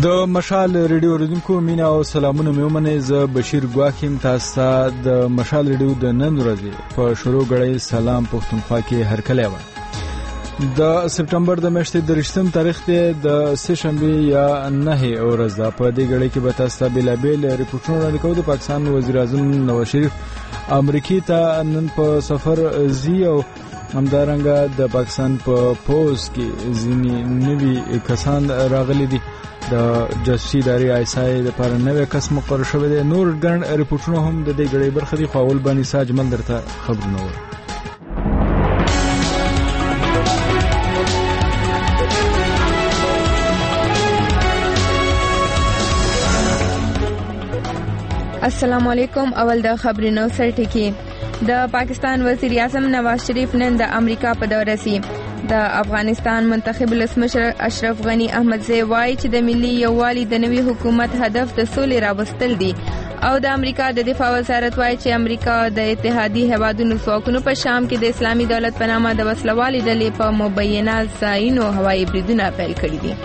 د مشال ریډیو اوریدونکو مینا او سلامونه مې ومنئ. زه بشیر ګواکیم. تاسو د مشال ریډیو د نن ورځې په شروع غړې سلام پښتونخوا کې هرکلی و. د سپټمبر د میاشتې د 8 تاریخ د سهشنبه یا 9 ورځ ده. په دې غړې کې به تاسو بلابل ریپورتونه وړاندې کوو. د پاکستان وزیر اعظم نواز شریف امریکا ته نن په سفر زی او همدارنګه د پاکستان په پوز کې ځینې نوي کسان راغلي دي. د جاسوسي ادارې آیسای لپاره نوی کس مقرر شوی دی. نور ګڼ ریپورتونه هم د دې غړې برخه دي. خو اول باندې ساجمل درته خبرونه ور السلام علیکم. اول د خبرونو سرټکی. د پاکستان وزیر اعظم نواز شریف نن د امریکا په دورې سي. د افغانستان منتخب ولسمشر اشرف غنی احمدزی وایي چې د ملي یووالي د نوي حکومت هدف د سولې راوستل دي او د امریکا د دفاع وزارت وایي چې امریکا د اتحادي هیوادونو ځواکونو په شام کې د اسلامي دولت په نامه د وسلوالې ډلې په مبینه ځایونو هوایي بریدونه پیل کړي دي.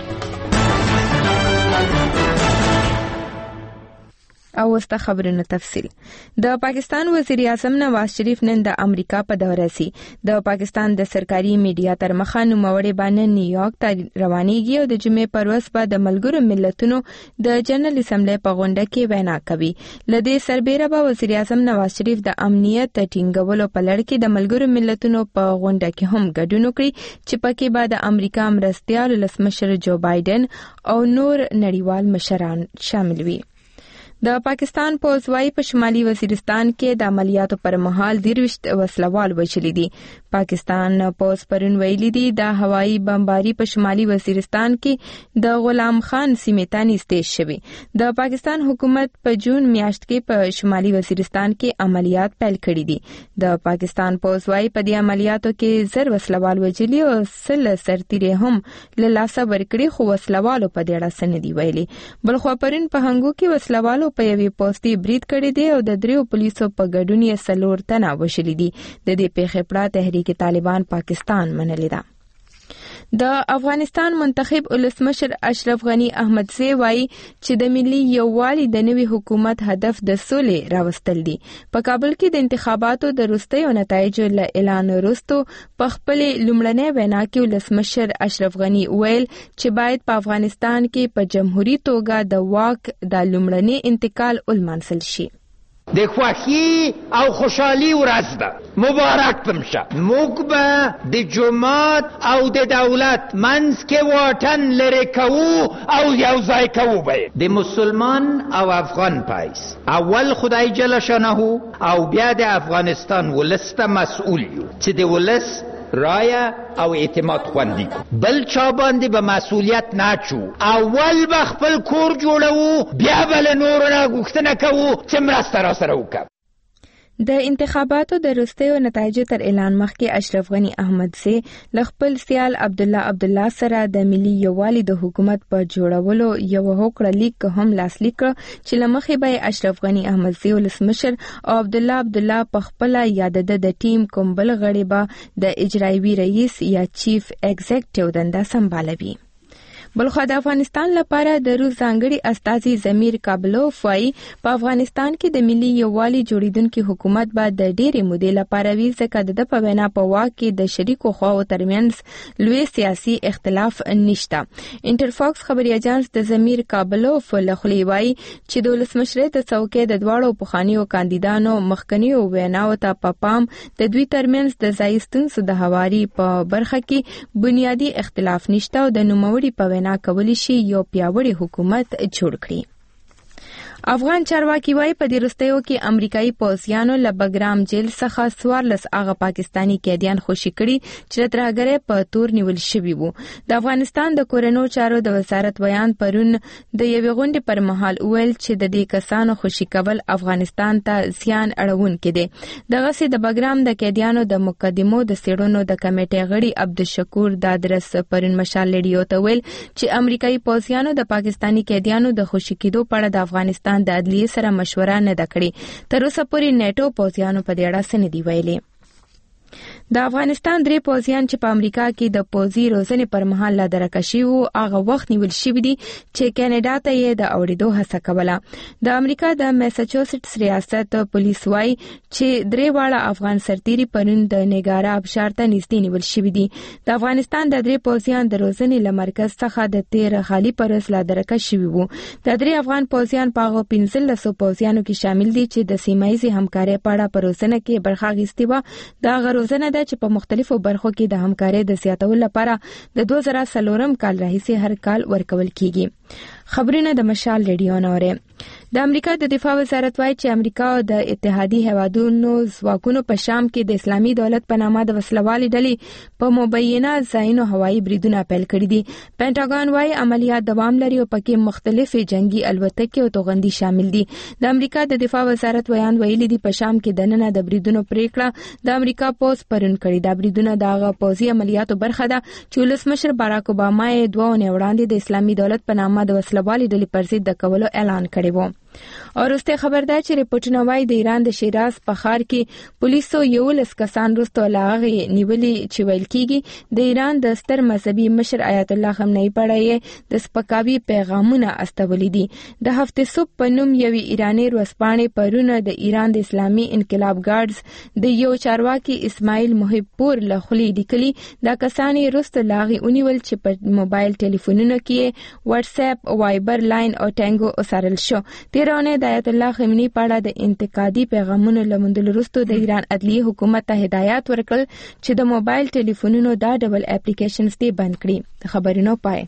او وسته خبرونه تفصیل. د پاکستان وزیر اعظم نواز شریف نن د امریکا په دورې سي. د پاکستان د سرکاري میډیا تر مخه نوموړی باندې نیویارک ته روانېږي او د جمعې پر ورځ به د ملګرو ملتونو د جنرال اسمبلی په غونډه کې وینا کوي. لدې سربېره به وزیر اعظم نواز شریف د امنیت ټینګولو په لړ کې د ملګرو ملتونو په غونډه کې هم ګډون وکړي چې پکې به د امریکا مرستیال ولسمشر جو بایدن او نور نړیوال مشران شامل وي. د پاکستان پوځوي په شمالي وزیرستان کې د عملیاتو پر مهال 23 وسلوال وژلي دي. پاکستان پوځ پرون ویلي دي د هوایي بمباري په شمالي وزیرستان کې د غلام خان سیمې ته نږدې شوی. د پاکستان حکومت په جون میاشت کې په شمالي وزیرستان کې عملیات پیل کړي دي. د پاکستان پوځوي په دې عملیاتو کې 10 وسلوال وژلي او 10 سرتیري هم له لاسه ورکړي خو وسلوالو په دې اړه سندي ویلي. بلخو پرون په هنګو کې وسلوالو په یوې پوسټي برید کړی دی او د 3 پولیسو په ګډون یې 4 تنه وژلي دي. د دې پیښې پړه تحریک طالبان پاکستان منلې ده. د افغانستان منتخب ولسمشر اشرف غنی احمدزی وایي چې د ملي یووالي د نوي حکومت هدف د سولې راوستل دي. په کابل کې د انتخاباتو د وروستیو نتایجو له اعلان وروسته په خپل لومړنۍ وینا کې ولسمشر اشرف غنی ویل چې باید په افغانستان کې په جمهوریت توګه د واک د لومړني انتقال ولمنځل شي. د خوښي او خوشحالي ورځ ده، مبارک بمشه. موږ به د جماعت او د دولت منځ کې واټن لرې کوو او یو ځای کوو. به د مسلمان او افغان پایس اول خدای جل شانه او بیا د افغانستان ولس ته مسئول یو چې د ولس رایه او اعتماد خوندي کو. بل چا باندې به مسئولیت ناچو. اول به خپل کور جوړو بیا بل نور نه غوښتنه کوو چې مرسته را سره وکړو. د انتخاباتو د وروستیو نتایجو تر اعلان مخکې اشرف غنی احمدزی له خپل سیال عبدالله سره د ملي یووالي د حکومت په جوړولو یو هوکړه لیک هم لاسلیک کړ چې لمخې به اشرف غنی احمدزی ولسمشر او عبدالله په خپل یاد د ټیم کوم بل غړي به د اجرایوي رئیس یا چیف ایگزیکټیو دنده سمبالوي. بلخو د افغانستان لپاره د روس ځانګړي استازي ضمیر کابلوف وايي په افغانستان کې د ملي یووالي جوړیدونکو حکومت به د ډېرې مودې لپاره وي ځکه د په وینا په واک کې د شریکو خواو ترمنځ لوی سیاسي اختلاف نشته. انټرفاکس خبري اژانس د ضمیر کابلوف له خولې وايي چې د ولسمشرۍ د څوکۍ د دواړو پخوانیو کاندیدانو مخکنیو ویناو ته په پام د دوی ترمنځ د ځای ستونزو د هواري په برخه کې بنیادی اختلاف نشته او د نوموړي په وینا کولی شي یو پیاوړی حکومت جوړ کړي. افغان چارواکي وايي په دې وروستیو کې امریکایي پوځیانو له بګرام جیل څخه 14 هغه پاکستانی قیدیان خوشي کړي چې ترهګرۍ په تور نیول شوي وو. د افغانستان د کورنو چارو د وزارت بیان پرون د یوې غونډې پر مهال ویل چې د دې کسانو خوشي کول افغانستان ته زیان اړونکي دي. دغه د بګرام د قیدیانو د مقدمو د سیړونو د کمیټې غړي عبدالشکور دادرس پرون مشال لیډیو ته ویل چې امریکایي پوځیانو د پاکستانی قیدیانو د خوشي کېدو په اړه د افغانستان د عدلیې سره مشوره نه ده کړې. تر اوسه پورې نیټو پوځیانو په دې اړه څه نه دي ویلي. د افغانستان 3 پوځیان چې په امریکا کې د پوځي روزنې پر مهال لا درکشي وو هغه وخت نیول شوی دي چې کینیډا ته یې د اوریدو هڅه کوله. د امریکا د میساچوسټس ریاست پولیس وايي چې 3 واړه افغان سرتیري پرون د نیګارا ابشار ته نږدې نیول شوی دي. د افغانستان د 3 پوځیان د روزنې له مرکز څخه د 13 خالي پرس لا درکشي شوی وو. د 3 افغان پوځیان په هغه 1500 پوځیانو کې شامل دي چې د سیمایي همکارۍ په اړه په روزنه کې برخه اخیستې و. دا غروزنه ده چې په مختلفو برخو کې د همکارۍ د زیاتولو لپاره د 2004 کال راهیسې هر کال ورکول کیږي. خبرونه د مشال ریډیو نوره. د امریکا د دفاع وزارت وايي چې امریکا او د اتحادي هیوادونو ځواکونو په شام کې د اسلامي دولت په نامه د وسلوالې ډلې په مبینه ځایونو هوایي بریدونه پیل کړي دي. پینټاګون وايي عملیات دوام لري او پکې مختلفې جنگي الوتکې او توغندي شامل دي. د امریکا د دفاع وزارت ویان ویلي دي په شام کې دننه د بریدونو پریکړه د امریکا پوز پرون کړی. دا بریدونه د پوځي عملیاتو برخه ده چې ولسمشر باراک اوباما یې 2 اونۍ وړاندې د اسلامي دولت په نامه د وسلوالې ډلې پر ضد د کولو اعلان کړی و. اور وروسته خبر ده چې ریپورتونه وايي د ایران د شیراز په ښار کې پولیسو 11 کسان وروسته لاغي نیولي چې ویل کیږي د ایران د ستر مذهبي مشر آیت الله خمینی په اړه د سپکاوي پیغامونه استولې دي. د هفته صبح په نوم یوې ایرانی ورځپاڼې پرونه د ایران د اسلامي انقلاب ګارډز د یو چارواکي اسماعیل محب پور له خولې لیکلي دا کسان یې وروسته لاغي ونیول چې په موبایل ټلیفونونو کې واتس اپ، وایبر، لاین او ټانګو وسارل شو. تیرونه د آیت الله خمینی په اړه د انتقادي پیغامونو لمندل وروسته د ایران عدلیه حکومت ته هدایت ورکړل چې د موبایل ټلیفونونو دا ډبل اپلیکیشنز دی بند کړي. خبرونه پای.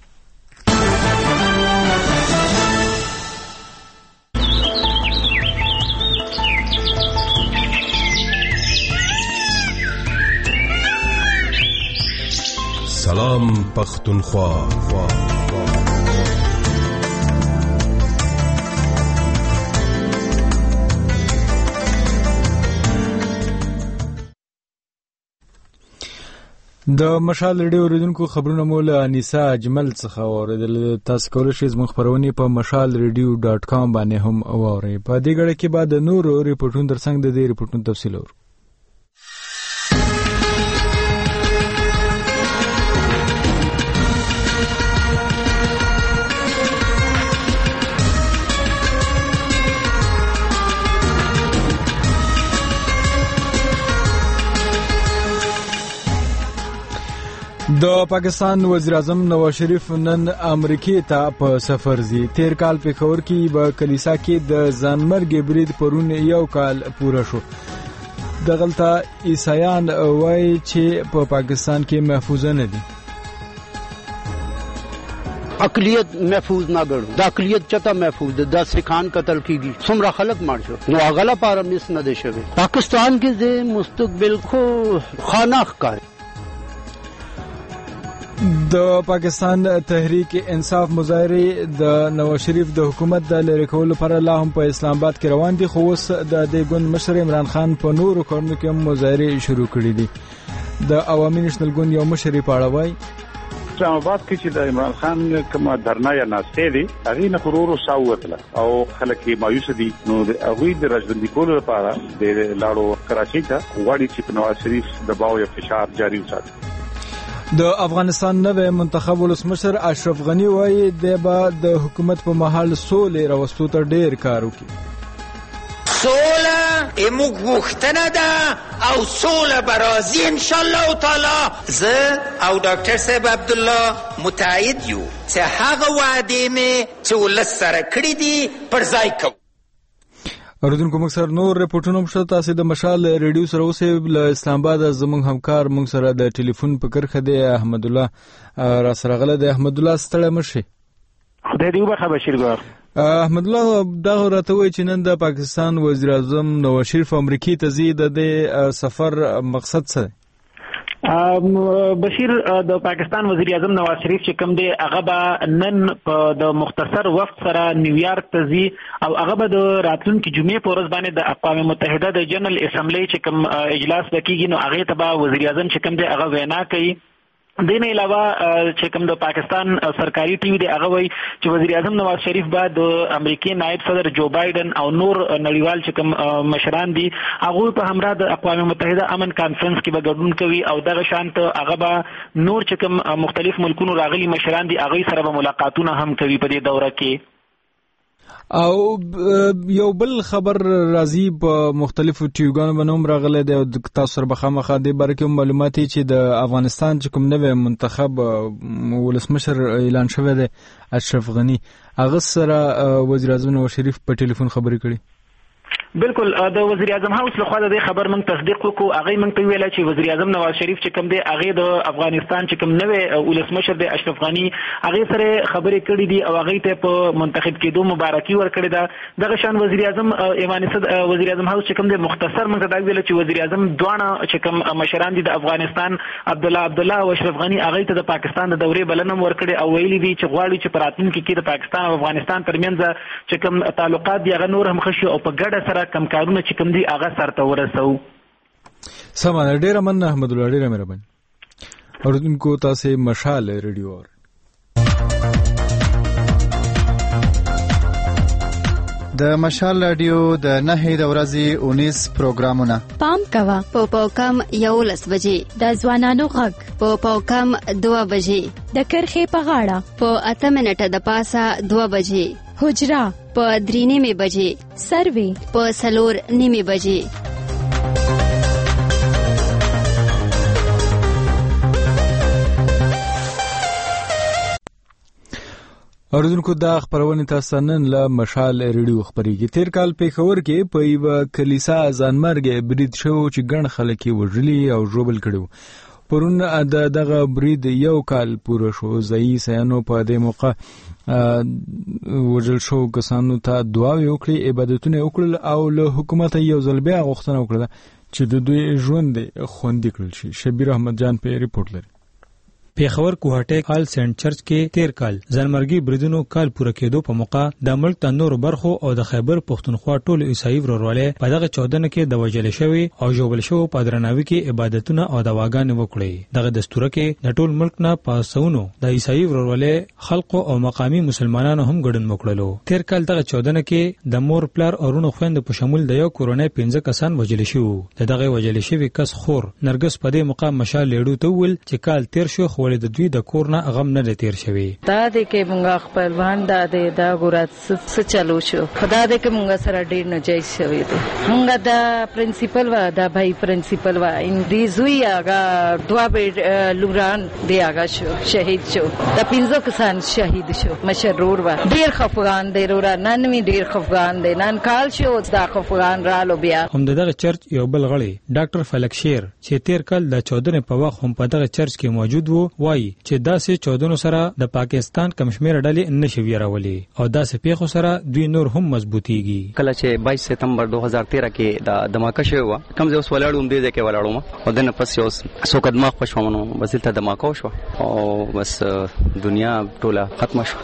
سلام پختونخوا. د مشال ریډیو اوریدونکو خبرونه مو له انیسا اجمل څخه اوریدل. تاسو کولی شئ زموږ خبرونه په mashalradio.com باندې هم واورئ. په دې غړي کې بعد نور ریپورتونو ترڅنګ د دې ریپورتونو تفصیل اورو. د پاکستان وزیر اعظم نواز شریف نن امریکې ته په سفر ځي. تیر کال پېښور کې په کلیسا کې د ځانمرګ برید پرون 1 کال پوره شو. دغلته عیسایان وایي چې په پاکستان کې محفوظ نه دي. اقلیت محفوظ نه ګڼو. د اقلیت چته محفوظ ده. د سکان قتل کیږي. څومره خلک مړ شو. نو هغه لپاره مس نه دی شوی. پاکستان کې د مستقبل خو خانخ کا د پاکستان تحریک انصاف مظاهره د نواز شریف د حکومت د لری کولو لپاره لا هم په اسلام آباد کې روان دي. خو اوس د دې ګوند مشر عمران خان په نورو کارونو کې مظاهره شروع کړې دي. د عوامي نېشنل ګوند یو مشر په اړه وایي اسلام آباد کې چې د عمران خان کومه درنا یا ناشته دي هغه نه غرور ساوتله او خلک مایوس دي. نو د هغه د راځندې کولو لپاره د لاړو کراچۍ ته غواړي چې نواز شریف د باو یا فشار جاری وساتي. د افغانستان نوې منتخب ولسمشر اشرف غنی وایي د حکومت په محل سولې راوستو ته ډیر کار وکړي. سوله اموږ غوښتنه ده او سوله به راځي انشاءالله تعالی. زه او ډاکټر صاحب عبدالله متعهد یو چې هغه وعدې مې چې ولس سره کړي دي پر ځای کوو. اوریدونکو موږ سره نور ریپورتونه هم شته. تاسو د مشال ریډیو سره اوسئ. له اسلام آباد زموږ همکار موږ سره د ټلیفون په کرخه دی احمد الله را سره غله دی. احمد الله ستړی مشي. خدای دې وبخښه بشیر ګور. احمد الله دا راته وایي چې نن د پاکستان وزیر اعظم نواز شریف امریکې ته ځي. د سفر مقصد څه دی؟ بشیر د پاکستان وزیر اعظم نواز شریف چې کوم دی هغه به نن د مختصر وفد سره نیویارک ته ځي او هغه به د راتلونکي جمعې په ورځ باندې د اقوام متحده د جنرال اسمبلی چې کوم اجلاس وکړي نو هغه ته به وزیر اعظم چې کوم دی هغه وینا کوي دین علاوه چې کوم د پاکستان سرکاري ټي وي دی هغه وایي چې وزیر اعظم نواز شریف به د امریکای نائب صدر جو بایدن او نور نړیوال چې کوم مشران دي هغه په همراه د اقوام متحده امن کانفرنس کې به ګډون کوي او دغه شانت هغه به نور چې کوم مختلف ملکونو راغلي مشران دي هغه سره به ملاقاتونه هم کوي په دې دوره کې. او یو بل خبر راځي په مختلفو ټیوګانو باندې راغلی دی او تاسو سره به خامخا د باره کې معلومات چې د افغانستان چې کوم نوی منتخب ولسمشر اعلان شوی دی اشرف غنی هغه سره وزیر اعظم نواز شریف په ټلیفون خبرې کړي. بالکل د وزیر اعظم هاوس له خوا د خبر موږ تصدیق وکړو. هغه موږ ته ویل چې وزیر اعظم نواز شریف چې کوم دی هغه د افغانستان چې کوم نوې ولسمشر دی اشرف غنی هغه سره خبرې کړې دي او هغه ته په منتخب کېدو مبارکي ورکړې ده. دغه شان وزیر اعظم ایوان صد وزیر اعظم هاوس چې کوم دی مختصر موږ ته ویل چې وزیر اعظم دوانه چې کوم مشران دي د افغانستان عبدالله او اشرف غنی هغه ته د پاکستان د دورې بلنه ورکړې او ویلي دي چې غواړي چې پراتونکو کې د پاکستان او افغانستان ترمنځ چې کوم تعلقات دي هغه نور هم ښه او په ګډه سره کم کارونه چې کوم دي هغه سرته ورسو. سمانه ډیره من احمد الله ډیره مهرباني. اوردونکو تاسو مشال ریډیو اور د مشال رادیو د 9 د ورځې 19 پروګرامونه پام کوا په کم 11 بجې د ځوانانو غږ په کم 2 بجې د کرخې په غاړه په 8 منټه د پاسه 2 بجې حجرا په 3:30 بجې سروي په 4:30 بجې. اوردونکو دا خبرونه تاسو نن له مشال ریډیو خبريږي. تیر کال پیښور کې په یو کلیسا ځانمرګ برید شو چې ګڼ خلک وژلي او ژوبل کړو. پرون دغه برید یو کال پوره شو. ځایي سیانو په دې موقع وژل شو کسانو ته دعاوې وکړي، عبادتونه وکړل او له حکومت یو ځل بیا غوښتنه وکړه چې د دوی ژوند خوندي کړل شي. شبیر احمد جان په ریپورت لري. پیښور کوهټه آل سنت چرچ کې تیر کال ځانمرګي بریدونو کال پوره کېدو په موقع د ملک د نورو برخو او د خیبر پښتونخوا ټول عیسائی ورورواله په دغه 14 کې د وجل شوی او جوبل شو په درناوي کې عبادتونه او دواګانې وکړي. دغه دستور کې د ټول ملک نه پاسونو د عیسائی ورورواله خلق او مقامی مسلمانانو هم ګډون وکړلو. تیر کال دغه 14 کې د مور پلار اورونو خويند په شمول د یو کورونای 15 کسان وجل شو. دغه وجل شوی کس خور نرګس په دې موقع مشال لیډو ته ول چې کال تیر شو خو د دوی د کورنا غم نه تیر شوی. دا د کې مونږ خپلوان دا ګورات څه چلو شو. خدا دې کې مونږ سره ډیر نه جای شوی دی. مونږ دا پرنسپل و دا بھائی پرنسپل و ان دې زوی هغه دوا به لوران دی هغه شو شهید شو. دا 15 کسان شهید شو. مشرور و ډیر خفغان دی رورا نن می ډیر خفغان دی. نن کال شو دا خفغان رالو بیا. هم دغه چرچ یو بل غړي ډاکټر فلک شیر چې تیر کال د 14 په وخت هم په دغه چرچ کې موجود وو وایي چې داسې 14 سره د پاکستان کمشمیر ډلې نشوي راولي او داسې پیښو سره دوی نور هم مضبوطيږي. کله چې 22 سپتمبر 2013 کې د دماکه شو کوم ځای ولاړم دې کې ولاړم او دنه پس یو سو قدمه خوشومنو بس ته دماکه شو او بس دنیا ټوله ختم شو.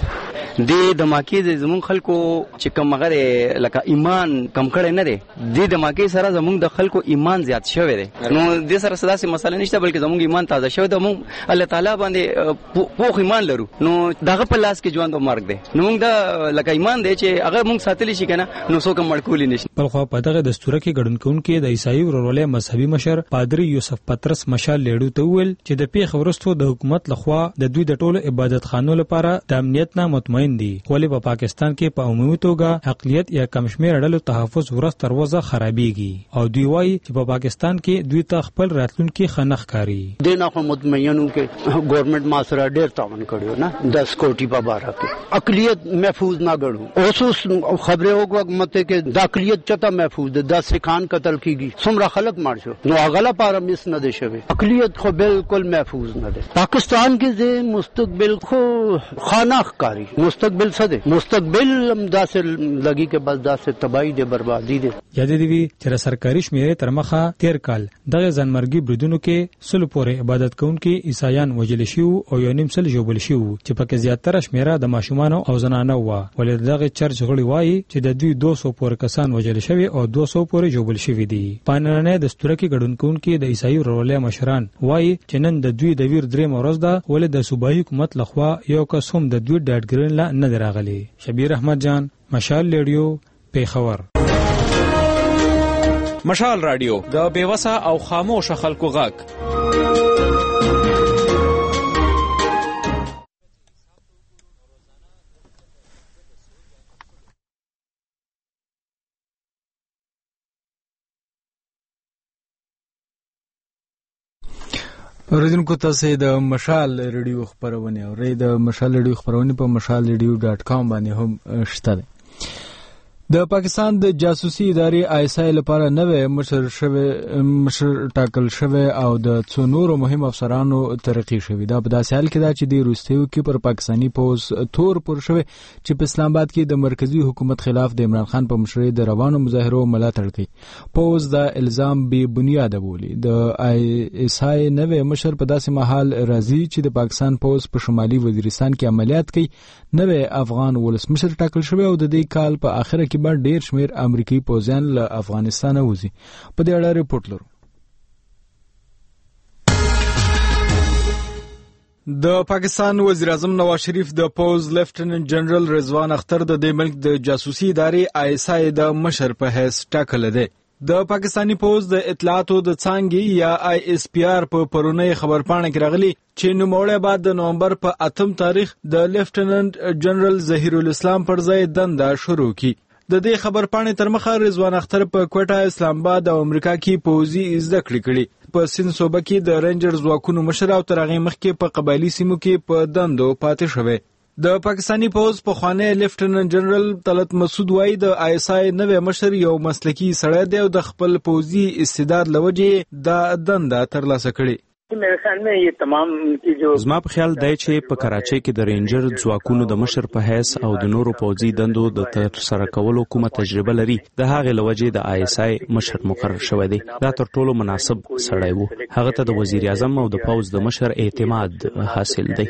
د دماکې د زمون خلکو چې کوم غره لکه ایمان کم کړي نه دي د دماکې سره زمون د خلکو ایمان زیات شوی دی. نو د سره سداسي مسله نشته بلکې زمون ایمان تازه شوی دی. موږ الله تعالی باندې پوخ ایمان لرو نو دغه په لاس کې ژوند او مرګ دی. نو موږ د لکه ایمان دی چې هغه موږ ساتلی شي کنه نو څوک مړکول نشي. په خو په دغه دستور کې ګډون کوونکې د عیسائی ورورولۍ مذهبي مشر پادری یوسف پترس مشال لیډو ته ویل چې د پیښ ورستو د حکومت لخوا د دوی د ټولو عبادت خانو لپاره د امنیت نه مطمئن دي. ولی په پاکستان کې په عمومي توګه اقلیت یا کمشمیر ډلو تحفظ ورځ تر ورځې خرابېږي او دوی وایي چې په پاکستان کې دوی ته خپل راتلونکي خنخ کاری. د نه خو مطمئنو کې ګورنمنت ما سره ډېر تعاون کړو نه 10 کوټي په باره کې اقلیت محفوظ نه ګڼو. اوس خبره وګ مته کې د اقلیت چته محفوظ ده. 10 خان قتل کیږي څومره خلک مړ شو نو هغه لپاره مس نه دي شوی. اقلیت خو بالکل محفوظ نه ده. پاکستان کې زه مستقبل خو خانخ کاری مستقبل څه ده مستقبل هم داسې لګي کې بس داسې تباہی دي بربادي دي. یاد دی وی چې سرکاري شمیرې تر مخه تیر کال دغه ځانمرګي بریدونو کې سلو پورې عبادت کوونکي عیسایان وجل شو او یو نیم سل جوړ شو چې پکې زیاتره شمیره د ماشومان او زنانه و ولې دغه چرچ غړي وایي چې د دوی 200 پورې کسان وجل شوی او 200 پورې جوړ شوی دي. پانرنه د ستورکی ګډونکو د عیسائی ورولې مشران وایي چې نن د دوی د ویر درې مورز ده ولې د صوبایي حکومت لخوا یو کس هم د دوی ډاډګرن لا نه دراغلي. شبیر احمد جان، مشال ریډیو، پیښور. مشال رادیو د بیوسه او خاموش خلکو غږ. اوریدونکو تاسو د مشال ریډیو خبرونه اورئ. د مشال ریډیو خبرونه په mashalradio.com باندې هم شته. د پاکستان د جاسوسي ادارې ISI لپاره نوې مشر ټاکل شوی او د څو نورو مهم افسرانو ترقی شوی. دا په داسې حال کې دا چې د روسیو کې پر پاکستانی پوز تور پر شوی چې په اسلام آباد کې د مرکزی حکومت خلاف د عمران خان په مشرۍ د روانو مظاهرو ملاتړ کوي. پوز دا الزام بې بنیاد بولي. د ISI نوې مشر په داسې مهال راځي چې د پاکستان پوز په شمالي وزیرستان کې عملیات کوي. نوې افغان ولسمشر ټاکل شوی او د دې کال په اخر کې ډیر شمیر امریکایي پوځیان له افغانستان وځي. په دې اړه ریپورت لرو. د پاکستان وزیر اعظم نواز شریف د پوز لیفټیننټ جنرال رضوان اختر د دې ملک د جاسوسي ادارې ISI د مشر په حیث ټاکل دی. د پاکستانی پوز د اطلاعاتو د څانګې یا ISPR په پرونی خبرپاڼه کې راغلي چې نوموړی بعد د نومبر په 8 تاریخ د لیفټیننټ جنرال ظهیر الاسلام پر ځای دنده شروع کی. د دې خبرپاڼې تر مخه رضوان اختر په کوټه، اسلام آباد او امریکا کې پوزي زده کړې کړې. په سند صوبه کې د رینجر ځواکونو مشر او تر هغه مخکې په قبایلی سیمو کې په دندو پاتې شوی. د پاکستانی پوز په خوانی لیفټیننټ جنرال طلعت مسعود وایي د ISI نوې مشر یو مسلکی سړی دی او د خپل پوزي استعداد لوجې د دنده ترلاسه کړي. زما په خیال دی چې په کراچۍ کې د رینجر ځواکونو د مشر په حیث او د نورو پوځي دندو د ترسره کولو کومه تجربه لري. د هغې له وجې د ISI مشر مقرر شوی دی. دا تر ټولو مناسب سړی وو. هغه ته د وزیر اعظم او د پوځ د مشر اعتماد حاصل دی.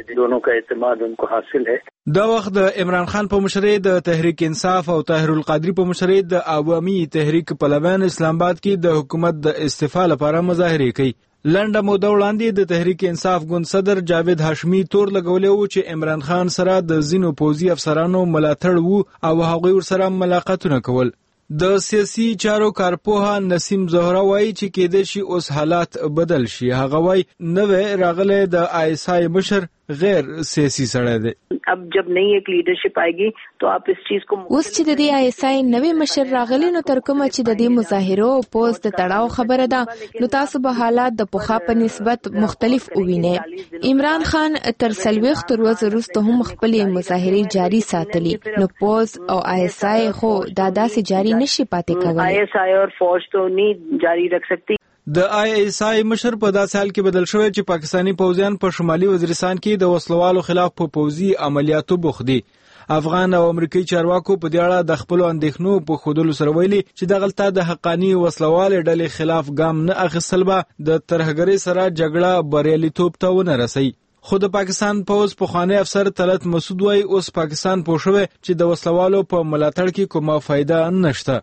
دا وخت د عمران خان په مشرۍ د تحریک انصاف او طاهر القادری په مشرۍ د عوامي تحریک پلویان اسلام آباد کې د حکومت د استعفا لپاره مظاهرې کوي. لنډه موده وړاندې د تحریک انصاف ګوند صدر جاوید هاشمي تور لګولی و چې عمران خان سره د ځینو پوځي افسرانو ملاتړ وو او هغوی ورسره ملاقاتونه کول. د سیاسي چارو کارپوه نسیم زهرا وایي چې کېدای شي اوس حالات بدل شي. هغه وایي نوې راغلی د ISI مشر غیر سیاسي سړی دی. अब जब नई एक लीडरशिप आएगी तो आप इस चीज को اوس چې د دې ISI نوې مشر راغلی نو تر کومه چې د دې مظاهرو او پوز د تړاو خبره ده نو تاسو به حالات د پوخا په نسبت مختلف ووینئ. عمران خان تر 40 ورځې وروسته هم خپلې مظاهرې جاري ساتلي نو پوز او ISI خو دا داسې جاري نشي پاتې کولی. ISI اور فوج تو نہیں جاری رکھ سکتی. د ISI مشر په داسې حال کې بدل شوی چې پاکستانی پوځیان په شمالي وزیرستان کې د وسلوالو خلاف په پوځي عملیاتو بوخت دي. افغان او امریکایي چارواکو په دې اړه د خپل اندېښنو په ښودلو سره ویلي چې دغلته د حقاني وسلوال ډلې خلاف ګام نه اخیستل به د ترهګرۍ سره جګړه بریالیتوب ته ونه رسي. خو د پاکستان پوز پخوانی افسر طلعت مسعود وایي اوس پاکستان پوه شوی چې د وسلوالو په ملاتړ کې کومه فایده نشته.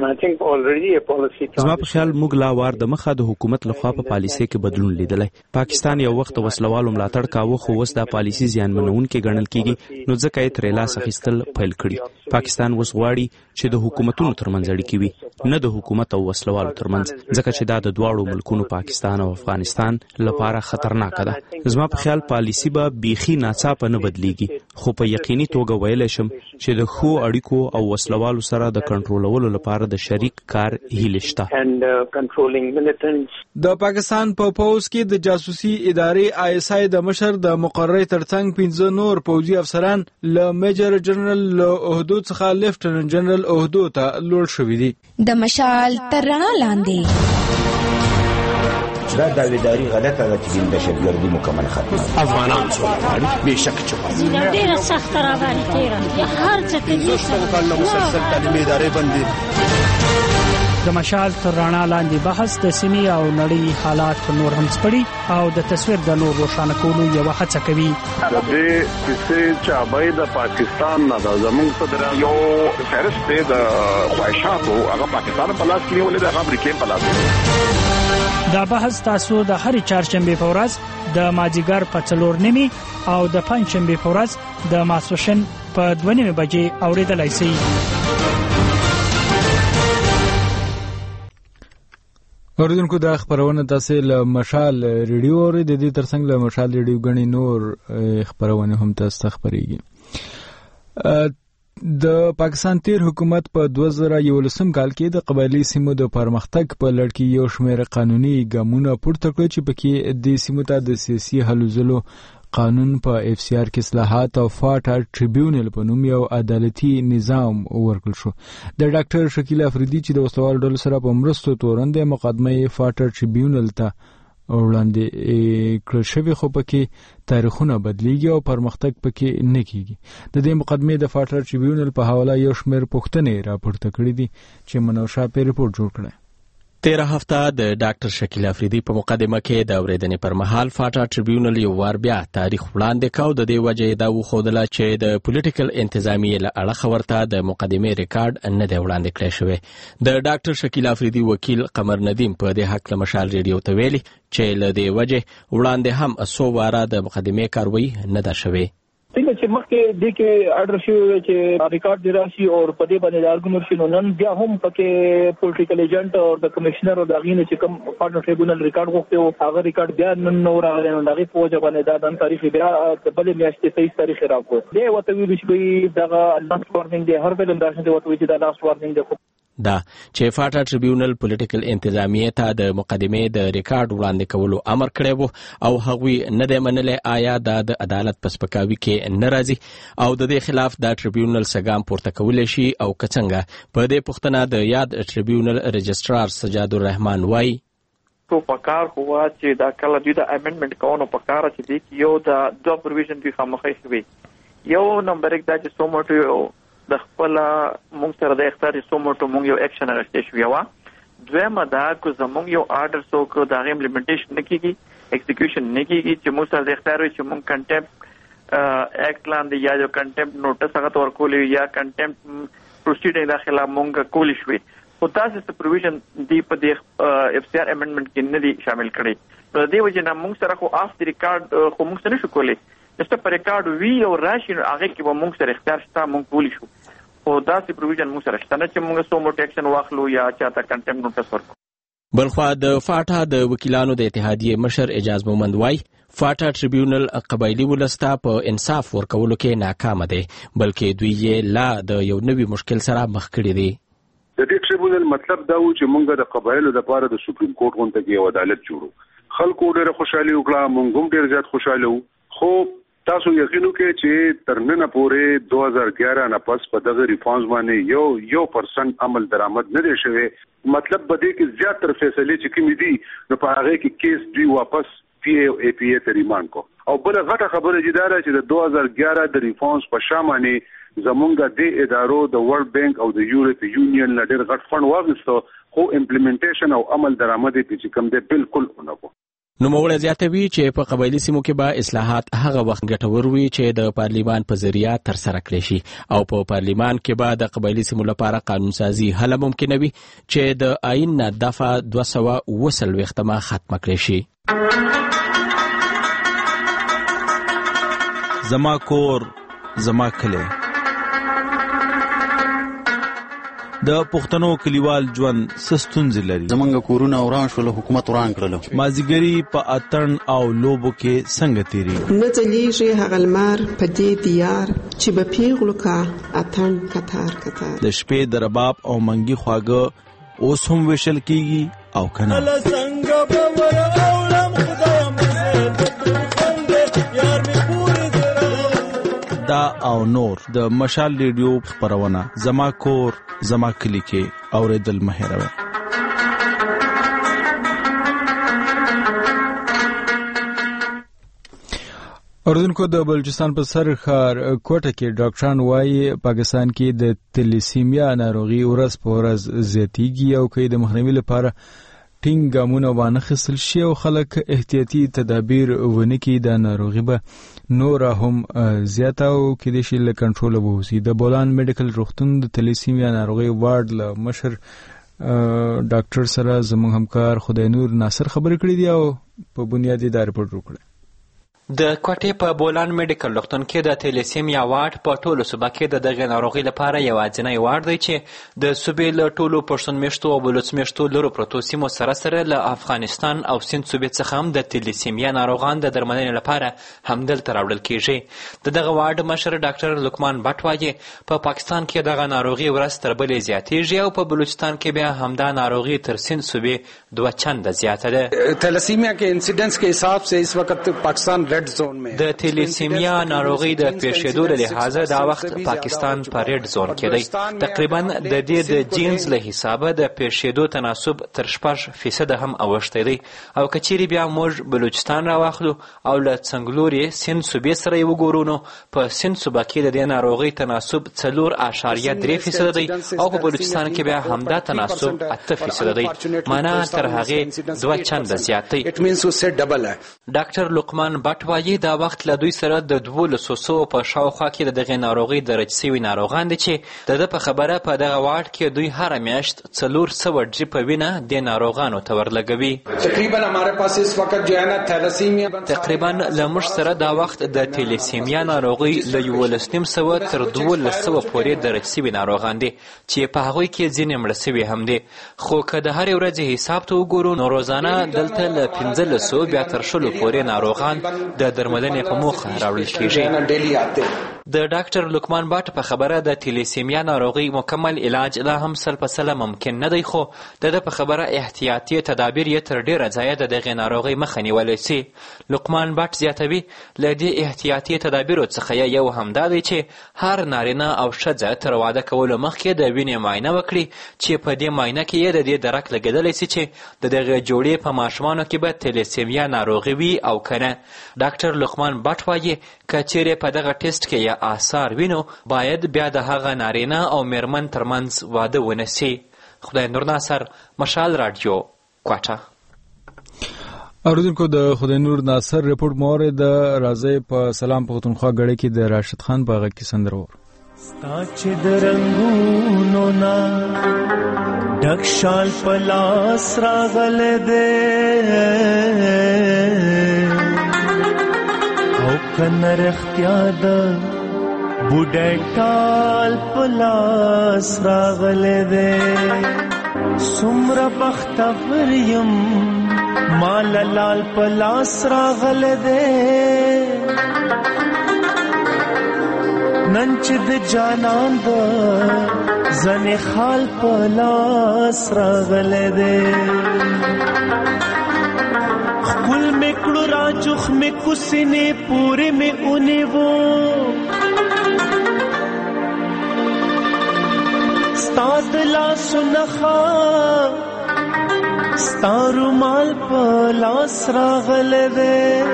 زما په خیال موږ لا وار د مخه د حکومت لخوا په پالیسۍ کې بدلون لیدلی. پاکستان یو وخت وسلوالو ملاتړ کاوه خو اوس دا پالیسي زیانمنونکې ګڼل کیږي نو ځکه یې ترې لاس اخیستل پیل کړي. پاکستان اوس غواړي چې د حکومتونو ترمنځ اړیکې وي نه د حکومت او وسلوالو ترمنځ ځکه چې دا د دواړو ملکونو پاکستان او افغانستان لپاره خطرناکه ده. زما په خیال پالیسي به بیخي ناڅاپه نه بدلیږي خو په یقیني توګه ویلی شم چې د ښو اړیکو او وسلوالو سره د کنټرولولو لپاره د شریک کار هیله شته. د پاکستان په پوز کې د جاسوسي ادارې ISI د مشر د مقررې ترڅنګ 15 نور پوځي افسران له میجر جنرال له عہدو څخه لیفټیننټ جنرال عہدو ته لوړ شوي دي. د مشال تر رڼا لاندې دا داویداری غلطه ده چې د دهشتګردي مکمل ختمه افغانان څومره بېشک چې ډېره سخته راغلې تېره هر څه کوي مسلسل تعلیمي ادارې بندي د مشال تر رڼا لاندې بحث د سیمې او نړۍ حالات نور هم سپړي او د تصویر د نور روښانه کولو یو هڅه کوي. د دې کیسې چې ابای د پاکستان نه د زموږ صدر یو فهرست د خواهشاتو هغه پاکستان په لاس کې ولې د امریکا په لاس. دا بحث تاسو د هر چهارشنبه په ورځ د مازیګر په 4:30 او د پنځشنبه په ورځ د ماسوشن په 2:30 بجې اوریدلای شئ. اوریدونکو دا خبرونه تاسو له مشال ریډیو اورئ. د دې ترڅنګ له مشال ریډیو غني نور خبرونه هم تاسو خبريږي. د پاکستان تیر حکومت په 2011 کال کې د قبایلی سیمو د پرمختګ په لړ کې یو شمېر قانوني ګامونه پورته کړل چې پکې د سیمو ته د سیاسي حل زلو قانون په اف سی آر کې اصلاحات او فاټا ټریبیونل په نوم یو عدالتي نظام ورکړل شو. د ډاکټر شکیل افریدي چې د وسوال ډول سره په مرستو تورنده مقدمه فاټا ټریبیونل ته وړاندې کړل شوی، خو پکې تاریخونه بدلیږي او پرمختګ پکې نه کیږي. د دې مقدمه د فاټا ټریبیونل په حواله یو شمېر پوښتنې راپورته کړې دي چې منوشا په ریپورت جوړ کړی. 13 هفته د ډاکټر شکیل افریدي په مقدمه کې د اوریدنې پر مهال فاټا ټریبیونل یو وار بیا تاریخ وړاندې کاوه. د دې وجه دا وښودله چې د پولیټیکل انتظامیې له اړخه ورته د مقدمې ریکارډ نه دی وړاندې کړی شوی. د ډاکټر شکیل افریدي وکیل قمر ندیم په دې حق له مشال ریډیو ته ویلي چې له دې وجه وړاندې هم 100 واره د مقدمې کاروي نه ده شوې. څنګه چې مخکې د کې اډر شوی چې ریکارډ دی راشي او په دې باندې ارګومنټ شنو نن بیا هم پکې پولیټیکل ایجنټ او د کمشنر او د غینې چې کوم فاټا ټریبیونل ریکارډ غوښته او هغه ریکارډ بیا نن نو راغلی نو دغه په وجه باندې دا د تاریخ بیا د بل میاشتې 23 تاریخ راکو دی وته ویل چې دغه لاست وارنینګ دی هر بل انداز دی وته چې دا لاست وارنینګ دی دا چې فاټا ټریبیونل پولیټیکل انتظامیې ته د مقدمې د ریکارډ وړاندې کولو امر کړی وو او هغوی نه دی منلی آیا د عدالت په سپکاوي کې نه راځي او د دې خلاف د ټریبیونل څخه پورته کولی شي او که څنګه. په دې پوښتنه د یاد ټریبیونل رجسټرار سجاد الرحمن وایي تو پکار هوا چې دا کله دوی د امندمنت کوونو پکار چې دی یو د دوه پروویژن دوی خامخې شوی. یو نمبر 1 دا چې سومټو د خپل مونږ سره د اختیار سومټو مونږ یو اکشن راځي شو. یو دویمه دا کو زمونږ یو آرډر سو کو د امپلیمنټیشن نه کیږي ایکزیکیوشن نه کیږي چې مونږ سره د اختیار چې مونږ کنټمپټ ایکټ لاندې یا جو کنټمپټ نوټس هغه تور کولې یا کنټمپټ پروسیډینګ داخله مونږ کولی شوې. خو تاسو ته پروویژن دی په دې اف سی آر امندمنت کې نه دي شامل کړي. په دې وجه نه مونږ سره خو اف دی ریکارډ خو مونږ سره نشو کولی. دسته پر ریکارډ وی او راشي هغه کې به مونږ سره اختیار شته مونږ کولی شو. او دا سی پروویژن مونږ سره شته نه چې مونږ سو موټ اکشن واخلو یا چاته کنټمپټ نوټس ورکو. بلخوا د فاټا د وکیلانو د اتحادیې مشر اعجاز مومند وای فاټا ټریبیونل قبایلی ولسته په انصاف ورکولو کې ناکام دي بلکې دوی یې لا د یو نوي مشکل سره مخ کړي دي. د دې ټریبیونل مطلب دا و چې مونږ د قبایلو لپاره د سپریم کورټ غونډه کې عدالت جوړو. خلکو ډېر خوشحالي وکړه، مونږ هم ډېر زیات خوشاله وو. خو تاسو یقینو کې چې تر نن پورې 2011 نه پس په دغه ریفارمز باندې یو % عمل درآمد نه دی شوی. مطلب بده کې زیاتره فیصله چې کوم دي نو په هغه کې کیس دی واپس پی ای پی ای ته ریماند کو. او بل غټه خبره جداره چې د 2011 د ریفارمز په شامل زمونږ د ادارو د ورلد بانک او د یورپ یونین نه ډېر غټ فند واغستو خو امپلیمنټیشن او عمل درآمد چې کوم دی بالکل ونه. نوموړی زیاتوي چې په قبایلی سیمو کې به اصلاحات هغه وخت ګټور وي چې د پارلیمان په ذریعہ ترسره کړي شي او په پارلیمان کې به د قبایلی سیمو لپاره قانون سازي هله ممکنه وي چې د آئین نه دفعه 240 ختمه کړي شي. زما کور زما کلی د پښتنو کلیوال ژوند سستونځ لري. زمونږ کورونه وران شول، حکومت وران کړل. مازیګری په اتن او لوبو کې څنګه تیری نه ځلیږي هغه لمر په دې دیار چې به پیغلو کا اتن کتار کتار. د شپې د رباب او منګي خواږه اوس هم وشل کیږي او کنه دا او نور د مشال ریډیو خبرونه زما کور زما کلی کې اوریدل مهروي. اردوونکو د بلوچستان په سر ښار کوټه کې ډاکټران وايي پاکستان کې د تلیسیمیا ناروغي ورځ په ورځ زیاتیږي او کې د مخنیوي لپاره ټینګ ګامونه وانخیستل شي او خلک احتیاطي تدابیر ونه کړي د ناروغي به نور هم زیاته او کېدای شي له کنټروله ووځي. د بولان میډیکل روغتون د تلیسیمیا ناروغي وارډ له مشر ډاکټر سره زموږ همکار خدای نور ناصر خبرې کړې دي او په بنیادي دا رپورټ وکړه. د کوټې په بولان میډیکل روغتون کې د تلیسیمیا وارډ په ټولو صوبه کې د دغې ناروغۍ لپاره یوازینی وارډ دی چې د صوبې له ټولو پښتون میشتو او بلوچ میشتو لرو پرتو سیمو سره سره له افغانستان او سیند صوبې څخه هم د تلیسیمیا ناروغان د درملنې لپاره همدلته راوړل کیږي. د دغه وارډ مشر ډاکټر لقمان بټ وایي په پاکستان کې دغه ناروغي ورځ تر بلې زیاتیږي او په بلوچستان کې بیا همدا ناروغي تر سیند صوبې 2 چنده زیاته ده. تلیسیمیا के इंसिडेंस के हिसाब से इस वक्त पाकिस्तान रेड जोन में د تلیسیمیا ناروغي د پیښېدو له لحاظه دا وخت پاکستان په ریډ زون کې دی. تقریبا د دې د جینز له حسابه د پیښېدو تناسب تر 6% هم اوښتی دی او که چیرې بیا موږ بلوچستان راواخلو او له څنګلوري سیند صوبې سره یې وګورو نو په سیند صوبه کې د دې ناروغۍ تناسب 4.3% دی او په بلوچستان کې بیا همدا تناسب 8% دی. معنا تر هغې 2 چنده زیات دی. ډاکټر لقمان بټ وایي دا وخت له دوی سره د 1200 په شاوخوا کې د دغې ناروغۍ درج شوي ناروغان دي چې د ده په خبره په دغه واډ کې دوی هره میاشت 400 ډریپه وینه د ناروغانو ته ورلګوي. تقریبا له موږ سره دا وخت د تلیسیمیا ناروغۍ له 1100 تر 1200 پورې درج شوي ناروغان دي چې په هغوی کې ځینې مړه شوي هم دي. خو که د هرې ورځې حساب ته وګورو نو روزانه دلته له 1500 بیا تر 100 پورې ناروغان د درملنې په موخه راوړل کیږي. د ډاکټر لقمان بټ په خبره د تلیسیمیا ناروغي مکمل علاج لا هم 100% ممکن نه دی خو د په خبره احتیاطي تدابیر یې تر ډیره ځایه د دغې ناروغۍ مخه نیولی سي. لقمان بټ زیاتوي له دې احتیاطي تدابیرو څخه یو همدا دی چې هر نارینه او ښځه تر واده کولو مخکې د وینې معاینه وکړي چې په دې معاینه کې یې د دې درک لګېدلی سي چې د دغې جوړې په ماشومانو کې به تلیسیمیا ناروغي وي او که نه. ډاکټر لقمان بټ وایي که چیرې په دغه ټیسټ کې یا آثار وینو باید بیا د هغه نارینه او میرمن ترمنځ واده ونه سي. خدای نور ناصر، مشال رادیو، کوټه. اوریدونکو د خدای نور ناصر رپورټ مورد راځي په سلام پښتونخوا غړي کې د راشد خان په غږ کې سندرور ستا چې د رنګونو نه ډک شال په لاس راغلی دی او کنه رښتیا ده بوډۍ ټال په لاس راغلی دی. څومره بختور یم مال لال په لاس راغلی دی نن چې د جانان د زنې خال په لاس راغلی دی. خپل مې کړو راجوخ مې کوسینې پورې مې ونیو ستا د لاسو نښه ستا رومال په لاس راغلی دی.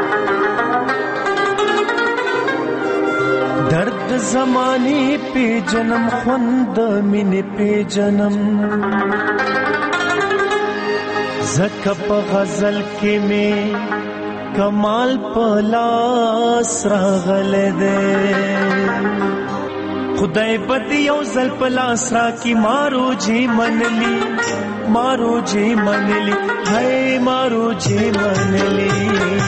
درد زمانی پی جنم خوند مینی پی جنم زکا پا غزل کی میں کمال پا لاس راغل دے. خدای بدی یو زل پا لاس را کی مارو جی منلی مارو جی منلی ہے مارو جی منلی.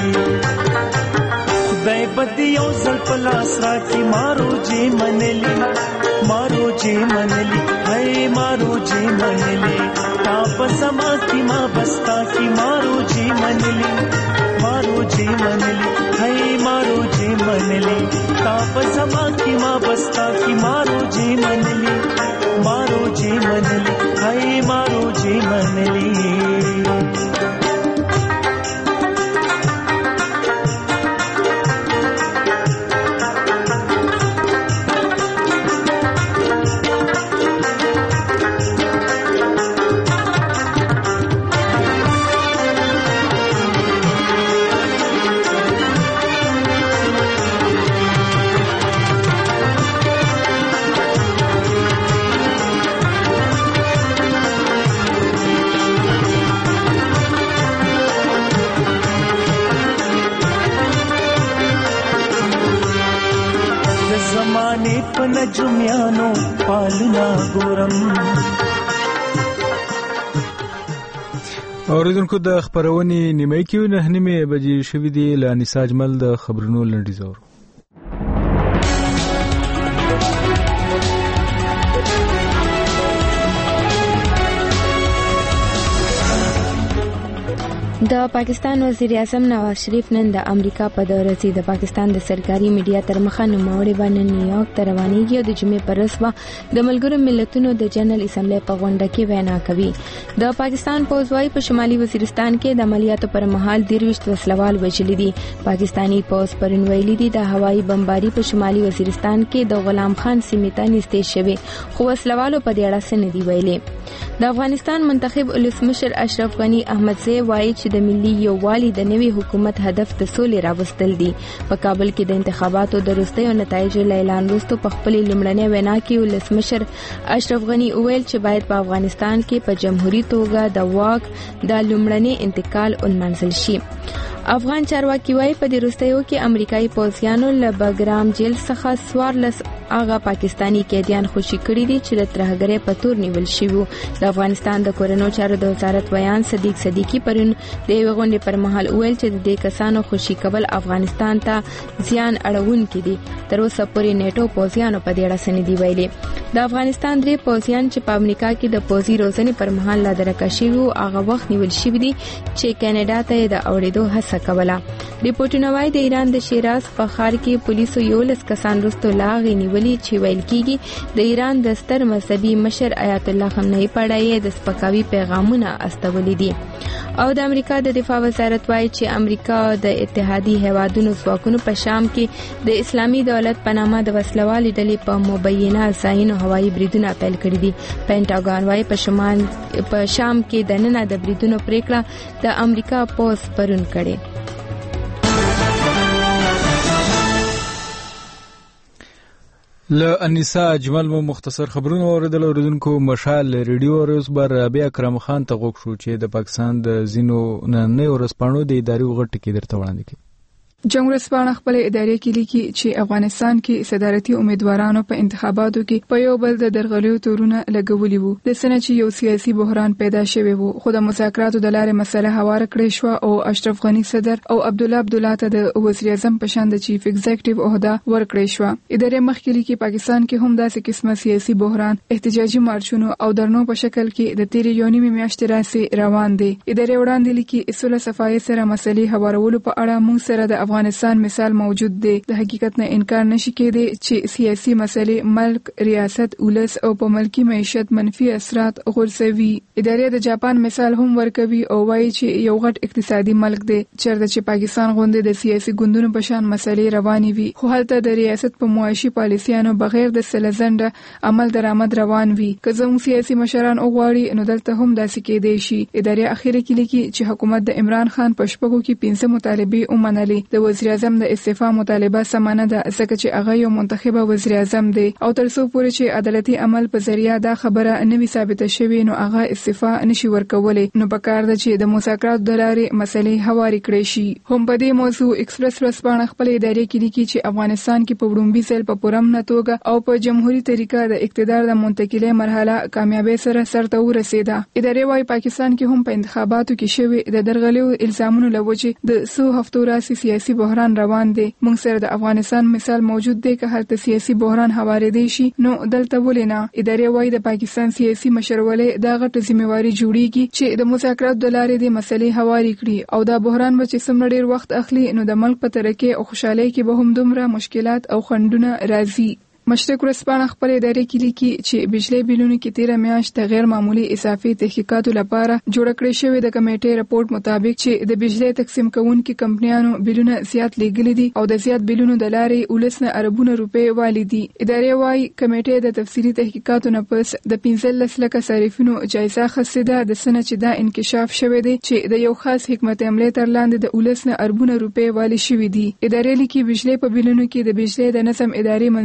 خدای بدی یو زل په لاس راکړي مارو جی منلی مارو جی منلی ہے مارو جی منلی. تا په زما کې ما بستا کې مارو جی منلی مارو جی منلی ہے مارو جی منلی. تا په زما کې ما بستا کې مارو جی منلی مارو جی منلی ہے مارو جی منلی. نجومیانو پالنا ګورم. اوریدونکو د خبرونې نیمه کې 9:30 بجې شوې دي. له انیسا اجمل د خبرونو لنډیز اورو. د پاکستان وزیر اعظم نواز شریف نن د امریکا په دورې کې د پاکستان د سرکاري میډیا تر مخه نوموړی باندې نیویارک ته روانېږي او د جمعې پر ورځ د ملګرو ملتونو د جنرال اسمبلی په غونډه کې وینا کوي. د پاکستان پوځ وايي په شمالي وزیرستان کې د عملیاتو پر مهال 23 وسلوال وژل دي. پاکستانی پوځ پرون ویلي دي د هوایي بمباري په شمالي وزیرستان کې د غلام خان سیمې ته نږدې شوی، خو وسلوالو په دې اړه څه نه دی ویلي. د افغانستان منتخب ولسمشر اشرف غنی احمدزی وايي چې د ملي یووالي د نوي حکومت هدف د سولې راوستل دي. په کابل کې د انتخاباتو د وروستیو نتایجو اعلان وروسته په خپل لومړنۍ وینا کې ولسمشر اشرف غنی وویل چې باید په افغانستان کې په جمهوریت توګه د واک د لومړنۍ انتقال ونمنځل شي. افغان چارواکي وايي په دې وروستیو کې امریکایي پوځیانو له بګرام جیل څخه 14 هغه پاکستانی قیدیان خوشي کړي دي چې د ترهګرۍ په تور نیول شوي. د افغانستان د کورونو چارو د وزارت بیان صدیق صدیقی پرون د یوې غونډې پر مهال وویل چې د دې کسانو خوشي کول افغانستان ته زیان اړونکي دي. تر اوسه پورې نیټو پوځیانو په دې اړه څه نه دي ویلي. د افغانستان 3 پوځیان چې په امریکا کې د پوځي روزنې پر مهال لا درکه شوي وو هغه وخت نیول شوي دي چې کینیډا ته د اوړېدو هڅه کوله. ریپورتونه وايي د ایران د شیراز په ښار کې پولیسو 11 کسان وروسته لاغې نیولي چې ویل کېږي د ایران د ستر مذهبي مشر آیت الله خامنه‌ای په اړه یې د سپکاوي پیغامونه استولي دي. او د امریکا د دفاع وزارت وايي چې امریکا د اتحادي هیوادونو ځواکونو په شام کې د اسلامي دولت په نامه د وسلوالې ډلې په مبینه ځایونو هوایي بریدونه پیل کړي دي. پینټاګون وايي په شام کې د نن د بریدونو پریکړه د امریکا پوځ پرون کړي. له انیسا اجمل مو مختصر خبرونه اوریدل. اوریدونکو مشال ریډیو اوس بر رابعه اکرم خان ته غوښ شو چې د پاکستان د زینو نن ورسپانو د اداري وغټ کې درته وړاندې کړي. جمهوریت ورځپاڼه خپل ادارې کې لیکي چې افغانستان کې صدارتي امیدوارانو په انتخاباتو کې په یو بل د درغلیو تورونه لګولي وو. د سنه چې یو سیاسي بحران پیدا شوی وو، خو د مذاکراتو د لارې مسله هواره کړې شو او اشرف غنی صدر او عبدالله عبدالله ته د وزیر اعظم په شان د چیف ایگزیکټیو عہده ورکړې شو. ادارې مخکې لیکي پاکستان کې هم داسې قسمه سیاسي بحران احتجاجي مارچونو او درنو په شکل کې د تیرې یونیمې میاشتې راځي روان دي. ادارې وړاندې لیکي اصول صفای سره مسلې هوارولو په اړه موږ سره د افغانستان مثال موجود دی. د حقیقت نه انکار نشي کېدی چې سیاسي مسلې ملک، ریاست، ولس او په ملکی معیشت منفي اثرات غورځوي. ادارې د جاپان مثال هم ورکوي او وایي چې یو غټ اقتصادي ملک دی چېرته چې پاکستان غوندې د سیاسي ګوندونو په شان مسلې روانې وي، خو هلته د ریاست په معاشي پالیسیانو بغیر د سلزنده عمل درآمد روان وي. که زموږ سیاسي مشران وغواړي نو دلته هم داسې کېدی شي. ادارې اخیره کې لیکي چې حکومت د عمران خان په شپږو کې 15 مطالبې ومنلې. د وزیر اعظم د استعفا مطالبه سمانه ده ځکه چې هغه یو منتخبه وزیر اعظم دی او تر څو پورې چې عدالتي عمل په ذریعہ دا خبره نه وي ثابته شوې نو هغه استعفا نشي ورکولای. نو پکار ده چې د مذاکراتو د لارې مسلې هواري کړې شي. هم په دې موضوع ایکسپریس ورځپاڼه خپل ادارې کې لیکي چې افغانستان کې په وړومبي ځل په پرامن توګه او په جمهوریت طریقه د اقتدار د منتقلې مرحله کامیابی سره سرته ورسېده. ادارې وايي پاکستان کې هم په انتخاباتو کې شوی د درغلیو الزامونو لوجه د سو هفتو راسي سیاسي بحران روان دی. موږ سره د افغانستان مثال موجود دی که هلته سیاسي بحران هوارېدی شي نو دلته ولې نه. ادارې وايي د پاکستان سیاسي مشرولې دا غټه ذمہواری جوړیږي چې د مذاکراتو د لارې د مسلې هواري کړي او دا بحران به چې څومره ډیر وخت اخلي نو د ملک په ترقۍ او خوشحالۍ کې به هم دومره مشکلات او خنډونه راځي. مشرق ورځپاڼه خپل ادارې کې لیکي چې بجلی بیلونو کې 13 میاشت د غیر معمولی اضافي تحقیقاتو لپاره جوړ کړی شوی د کمیټې رپورت مطابق چې د بجلی تقسیم کوونکو کمپنیانو بیلونه زیات لګلي دي او د زیات بیلونو د لارې ولسنه اربونه روپۍ والي دي. ادارې وايي کمیټې د تفصیلي تحقیقاتو نه پس د 15 لک صارفینو جایزه اخیستې ده د سنه چې دا انکشاف شوی دی چې د یو خاص حکمت عملی تر لاندې د ولسنه اربونه روپۍ والي شوی دي. ادارې لیکي بجلی په بیلونو کې د بجلی د نظم ادارې منځوري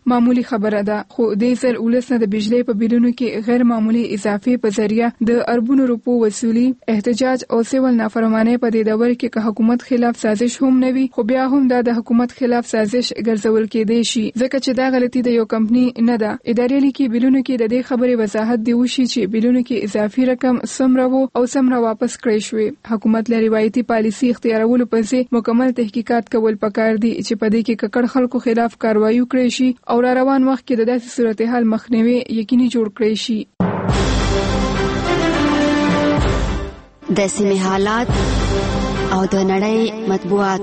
معمولی خبره ده، خو دې ځل ولس نه د بجلی په بیلونو کې غیر معمولی اضافې په ذریعہ د اربونو روپو وصولي، احتجاج او سیول نافرمانی په دې دور کې که حکومت خلاف سازش هم نه وي، خو بیا هم دا د حکومت خلاف سازش ګرځول کېدای شي، ځکه چې دا غلطي د یو کمپنی نه ده. ادارې لیکي بیلونو کې د دې خبرې وضاحت دی وشي چې بیلونو کې اضافي رقم څومره وو او څومره واپس کړی شوی. حکومت له روایتي پالیسي اختیارولو پسې مکمل تحقیقات کول پکار دي چې په دې کې ککړ خلکو خلاف کاروایی وکړي شي او را روان وخت کې د داسې صورتحال مخنیوي یقیني جوړ کړي شي. د سیمې حالات او د نړۍ مطبوعات.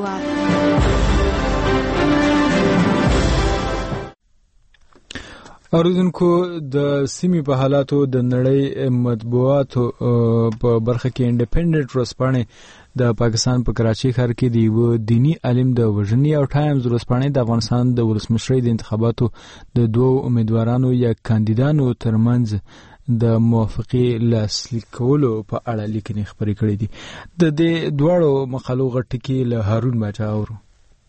اوریدونکو د سیمې په حالاتو د نړۍ مطبوعاتو په برخه کې انډیپندنت ورځپاڼې د پاکستان په کراچۍ ښار کې د یو دینی عالم د وژنې او ټایمز ورځپاڼې د افغانستان د ولسمشرۍ د انتخاباتو د دوو امیدوارانو یا کاندیدانو ترمنځ د موافقې لاسلیک کولو په اړه لیکنې خپرې کړې دي. د دې دواړو مقالو غټ ټکي له هارون باچا اورو.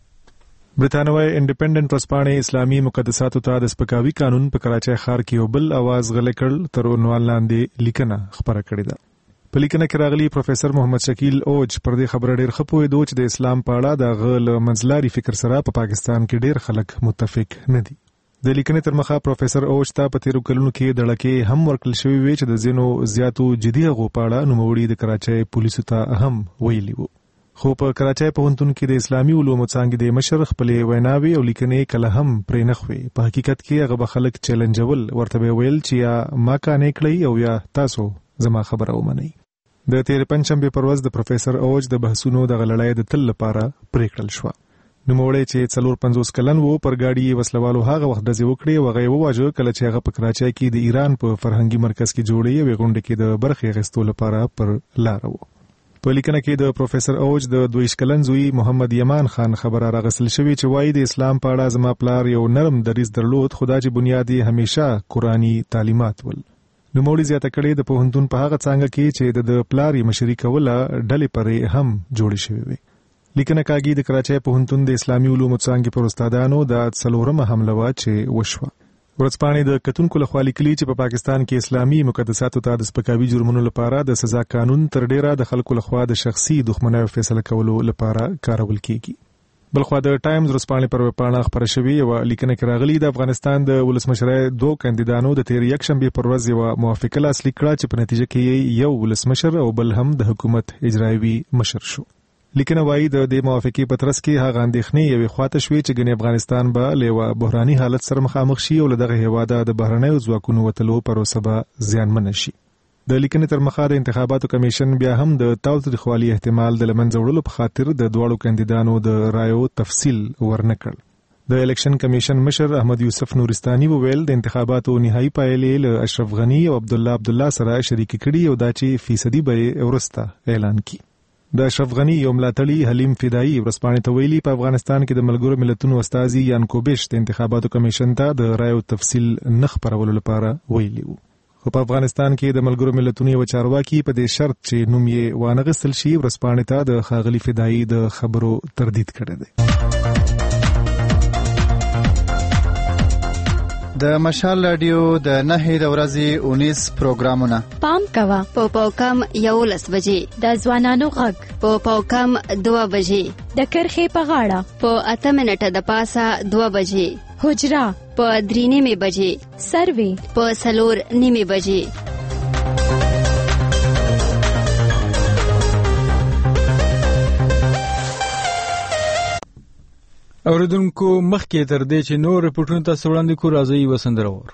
برتانوي انډیپندنت ورځپاڼې اسلامي مقدساتو ته د سپکاوي قانون په کراچۍ ښار کې یو بل اواز غلې کړ تر عنوان لاندې لیکنه خپره کړې ده. په لیکنه کې راغلي پروفیسور محمد شکیل اوج پر دې خبره ډېر ښه پوهېدو چې د اسلام په اړه د هغه له منځلاري فکر سره په پاکستان کې ډېر خلک متفق نه دي. د لیکنې تر مخه پروفیسور اوج ته په تیرو کلونو کې دړکې هم ورکړل شوې وې چې د ځینو زیاتو جدي هغو په اړه نوموړي د کراچۍ پولیسو ته هم ویلي وو. خو په کراچۍ پوهنتون کې د اسلامي علومو څانګې د مشر خپلې ویناوې او لیکنې کله هم پرې نه خوې. په حقیقت کې هغه به خلک چیلنجول، ورته به ویل چې یا ما کانې کړئ او یا تاسو زما خبره ومنئ. د تیر پنځشنبه پر ورځ د پروفیسور اوج د بحثونو د غلړۍ د تل لپاره پریکړل شو. نوموړی چې 450 کلن وو پر گاډي وسلوالو هغه وخت د وکړې او هغه وواجه کله چې هغه په کراچۍ کې د ایران په فرهنګي مرکز کې جوړې وي غونډه کې د برخې غستو لپاره پر لار وو. په لیکنه کې د پروفیسور اوج د 22 کلن زوی محمد یمان خان خبره راغسل شوې چې وایي د اسلام په اړه زما پلار یو نرم دریځ درلود، خدا چې بنیادی همیشه قرآني تعلیمات ول. نوموړي زیاته کړې د پوهنتون په هغه څانګه کې چې د پلار یې مشري کوله ډلې پرې هم جوړې شوې وي. لیکنه کاږي د کراچۍ پوهنتون د اسلامي علومو څانګې پر استادانو د 4مه حمله وا چې وشوه. ورځپاڼې د کتونکو لخوا لیکلي چې په پاکستان کې اسلامي مقدساتو ته د سپکاوي جرمونو لپاره د سزا قانون تر ډیره د خلکو لخوا د شخصي دښمنیو فیصله کولو لپاره کارول کیږي. بلخوا د ټایمز ورځپاڼې پر ویبپاڼه خپره شوې یوه لیکنه کې راغلي د افغانستان د ولسمشرۍ دوه کاندیدانو د تیر یکشنبې پر ورځ یوه موافقه لاسلیک کړه چې په نتیجه کې یو ولسمشر او بل هم د حکومت اجرایوي مشر شو. لیکنه وایي د دې موافقې په ترڅ کې هغه اندېښنې یوې خواته شوې چې ګنې افغانستان به له یوه بحراني حالت سره مخامخ شي او له دغه هیواده د بهرنیو ځواکونو وتلو پروسه به زیانمنه شي. د لیکنې تر مخه د انتخاباتو کمیشن بیا هم د تاوتریخوالي احتمال د لمنځه وړلو په خاطر د دواړو کاندیدانو د رایو تفصیل ورنکړ. د الیکشن کمیشن مشر احمد یوسف نورستاني وویل د انتخاباتو نهایی پایلې له اشرف غنی او عبدالله سره شریک کړي او دا چې فیصدي به ورسته اعلان کړي. د اشرف غنی یو ملاتړي حلیم فدایي ورځپاڼې ته ویلي په افغانستان کې د ملګرو ملتونو استازي یانکوبیش د انتخاباتو کمیشن ته د رایو تفصیل نه خپرولو لپاره ویلي وو. خو په افغانستان کې د ملګرو ملتونو یو چارواکي په دې شرط چې نوم یې وانغستل شي ورځپاڼې ته د ښاغلي فدایي د خبرو تردید کړی دی. د مشال رادیو د 9 د ورځې 19 پروګرامونه پام کوه په پاوکم 11 بجې د ځوانانو غږ په پاوکم 2 بجې د کرخې په غاړه په 8 منټه د پاسه 2 بجې حجرا په 3 بجې سروي په 4 بجې. اوریدونکو مخکې تر دې چې نور رپورټونه تاسو وړاندې کوو راځي وسندره وورو.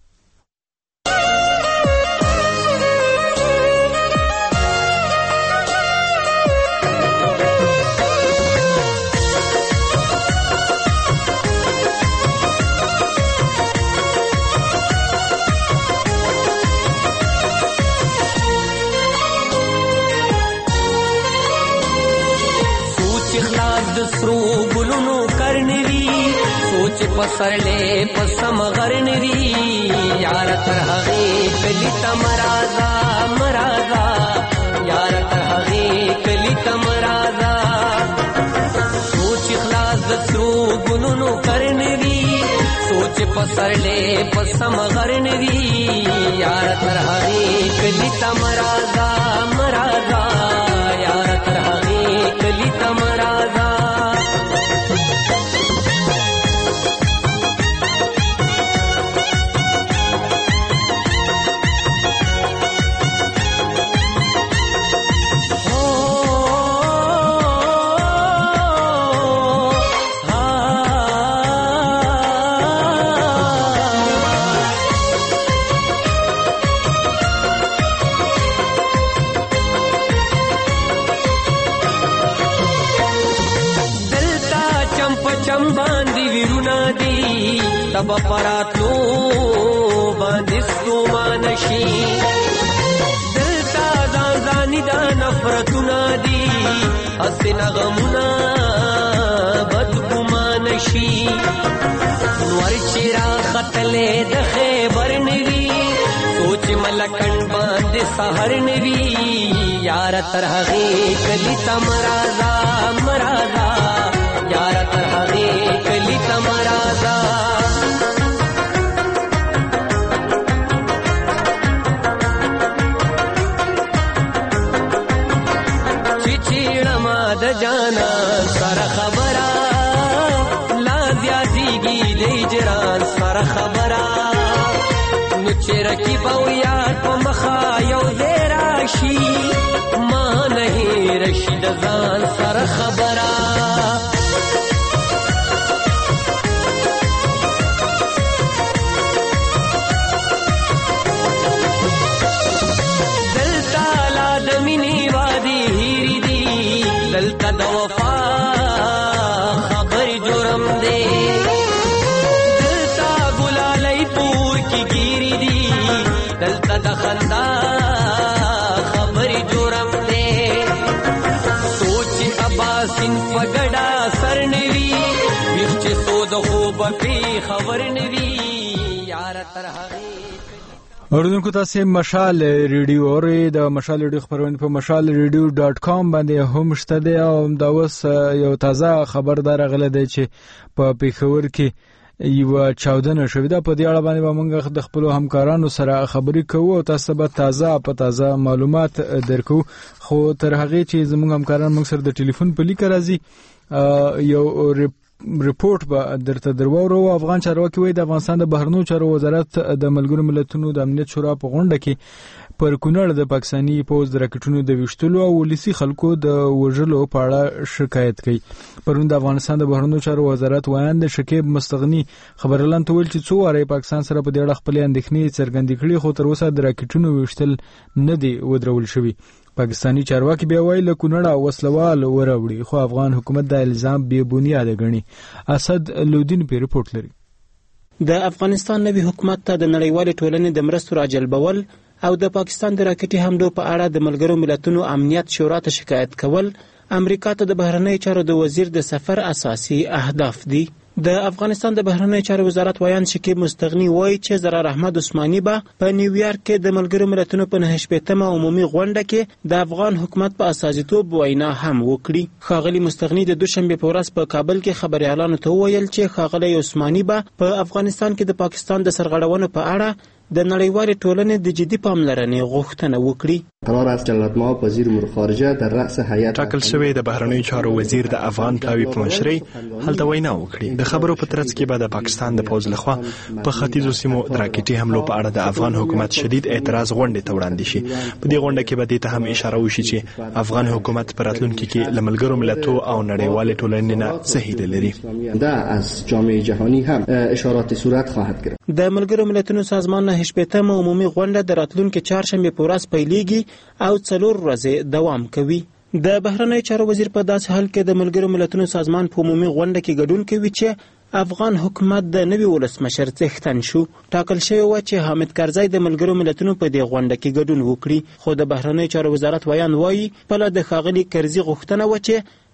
پسرلے پسم غرنوی یار تر هغه کلی تمرازا مرازا یار تر هغه کلی تمرازا سوچ اخلاص د سرو ګلونو کرنوی سوچ چې پسرلې پسم غرنوي یار تر هغه کلی تمرازا مرازا یار تر هغه کلی تمرازا تب پراتلو باندې ستومانشي دلتا ځانځاني دا نفرتونه دي حسن غمونه بدګمانشي نور چې راختلې د خیبر نوي سوچ ملکن باندې سحر نوي یار تر هغه کلی تمرازا مرازا یار تر هغه کلی تمرازا د جانا سره خبره لا زیاتیږي د اجران سره خبره نو چې رقیب او یار په مخا یو ځای راشي ما نه رشید ځان سره خبره دلتا لا د مینې وادي هیری دي دلتا د وفا خبر جرم دے دلتا گلالی پور کی گیری دی دلتا د خندا خبر جرم دے سوچ اباسین پگڑا سر نوی ویخچ سود خوب پی خبر نوی یار ترہاغی اوردونکو تاسو مشال ریډیو اورئ د مشال ریډیو خبرونه په mashalradio.com باندې هم شته دی او دا اوس یو تازه خبردار غله دی چې په پیښور کې یو چاودنه شوې ده په دې اړه باندې موږ د خپل همکارانو سره خبرې کوو او تاسو به تازه معلومات درکو خو تر هغه چې زموږ همکاران موږ سره د ټلیفون په لیک راځي یو ریپورت به درته درو افغان چارواکي وایي د افغانستان د بهرنیو چارو وزارت د ملګرو ملتونو د امنیت شورا په غونډه کې پر کونړ د پاکستاني پوز د راکټونو د وشتلو او ولسی خلکو د وژلو په اړه شکایت کوي. پرون د افغانستان د بهرنیو چارو وزارت وایند شکیب مستغنی خبرلاند ته ویل چې څو واره پاکستان سره په دې اړه خپل اندېښنې څرګندې کړې خو تر اوسه د راکټونو وشتل نه دی ودرول شوی. پاکستانی چارواکي بیا وایي له کونړه وسلوال وراوړي خو افغان حکومت د الزام بې بنیاده ګڼي. اسد لودین په ریپورت لري. د افغانستان نوي حکومت ته د نړیوال ټولنې د مرستو راجلبول او د پاکستان د راکټي حملو په اړه د ملګرو ملتونو امنیت شورا ته شکایت کول امریکا ته د بهرنیو چارو د وزیر د سفر اساسي اهداف دي. د افغانستان د بهرنیو چارو وزارت وایان شکیب مستغنی وایي چې زرار احمد عثماني به په نیویارک کې د ملګرو ملتونو په 9 عمومي غونډه کې د افغان حکومت په اساسیتوب وینا هم وکړي. ښاغلي مستغنی د دوشنبه په ورځ په کابل کې خبريالانو ته وویل چې ښاغلي عثماني به په افغانستان کې د پاکستان د سرغړونو په اړه د نړیوال ټولنې د جدي پاملرنې غوښتنه وکړي. قرار است جلالت مآب وزیر امور خارجه در رأس هیئت ټاکل شوی د بهرنیو چارو وزیر د افغان پلاوي په مشرۍ هلته وینا وکړي. د خبرو په ترڅ کې به د پاکستان د پوز لخوا په ختیځو سیمو د راکټي حملو په اړه د افغان حکومت شدید اعتراض غونډې ته وړاندې شي. په دې غونډه کې به دې ته هم اشاره وشي چې افغان حکومت پر راتلونکي کې له ملګرو ملتونو او نړیوال ټولنې نه څه هیله لري. دا از جامعه جهانی هم اشارات صورت خواهد گرفت. د ملګرو ملتونو سازمان 9 عمومي غونډه د راتلونکي چهارشنبه په ورځ پیلېږي او 4 ورځې دوام کوي. د بهرنیو چارو وزیر په داسې حال کې د ملګرو ملتونو سازمان په عمومي غونډه کې ګډون کوي چې افغان حکومت د نوي ولسمشر څښتن شو. ټاکل شوی و چې حامد کرزی د ملګرو ملتونو په دې غونډه کې ګډون وکړي خو د بهرنیو چارو وزارت وایي په لاره د ښاغلي کرزي غوښتنه و چې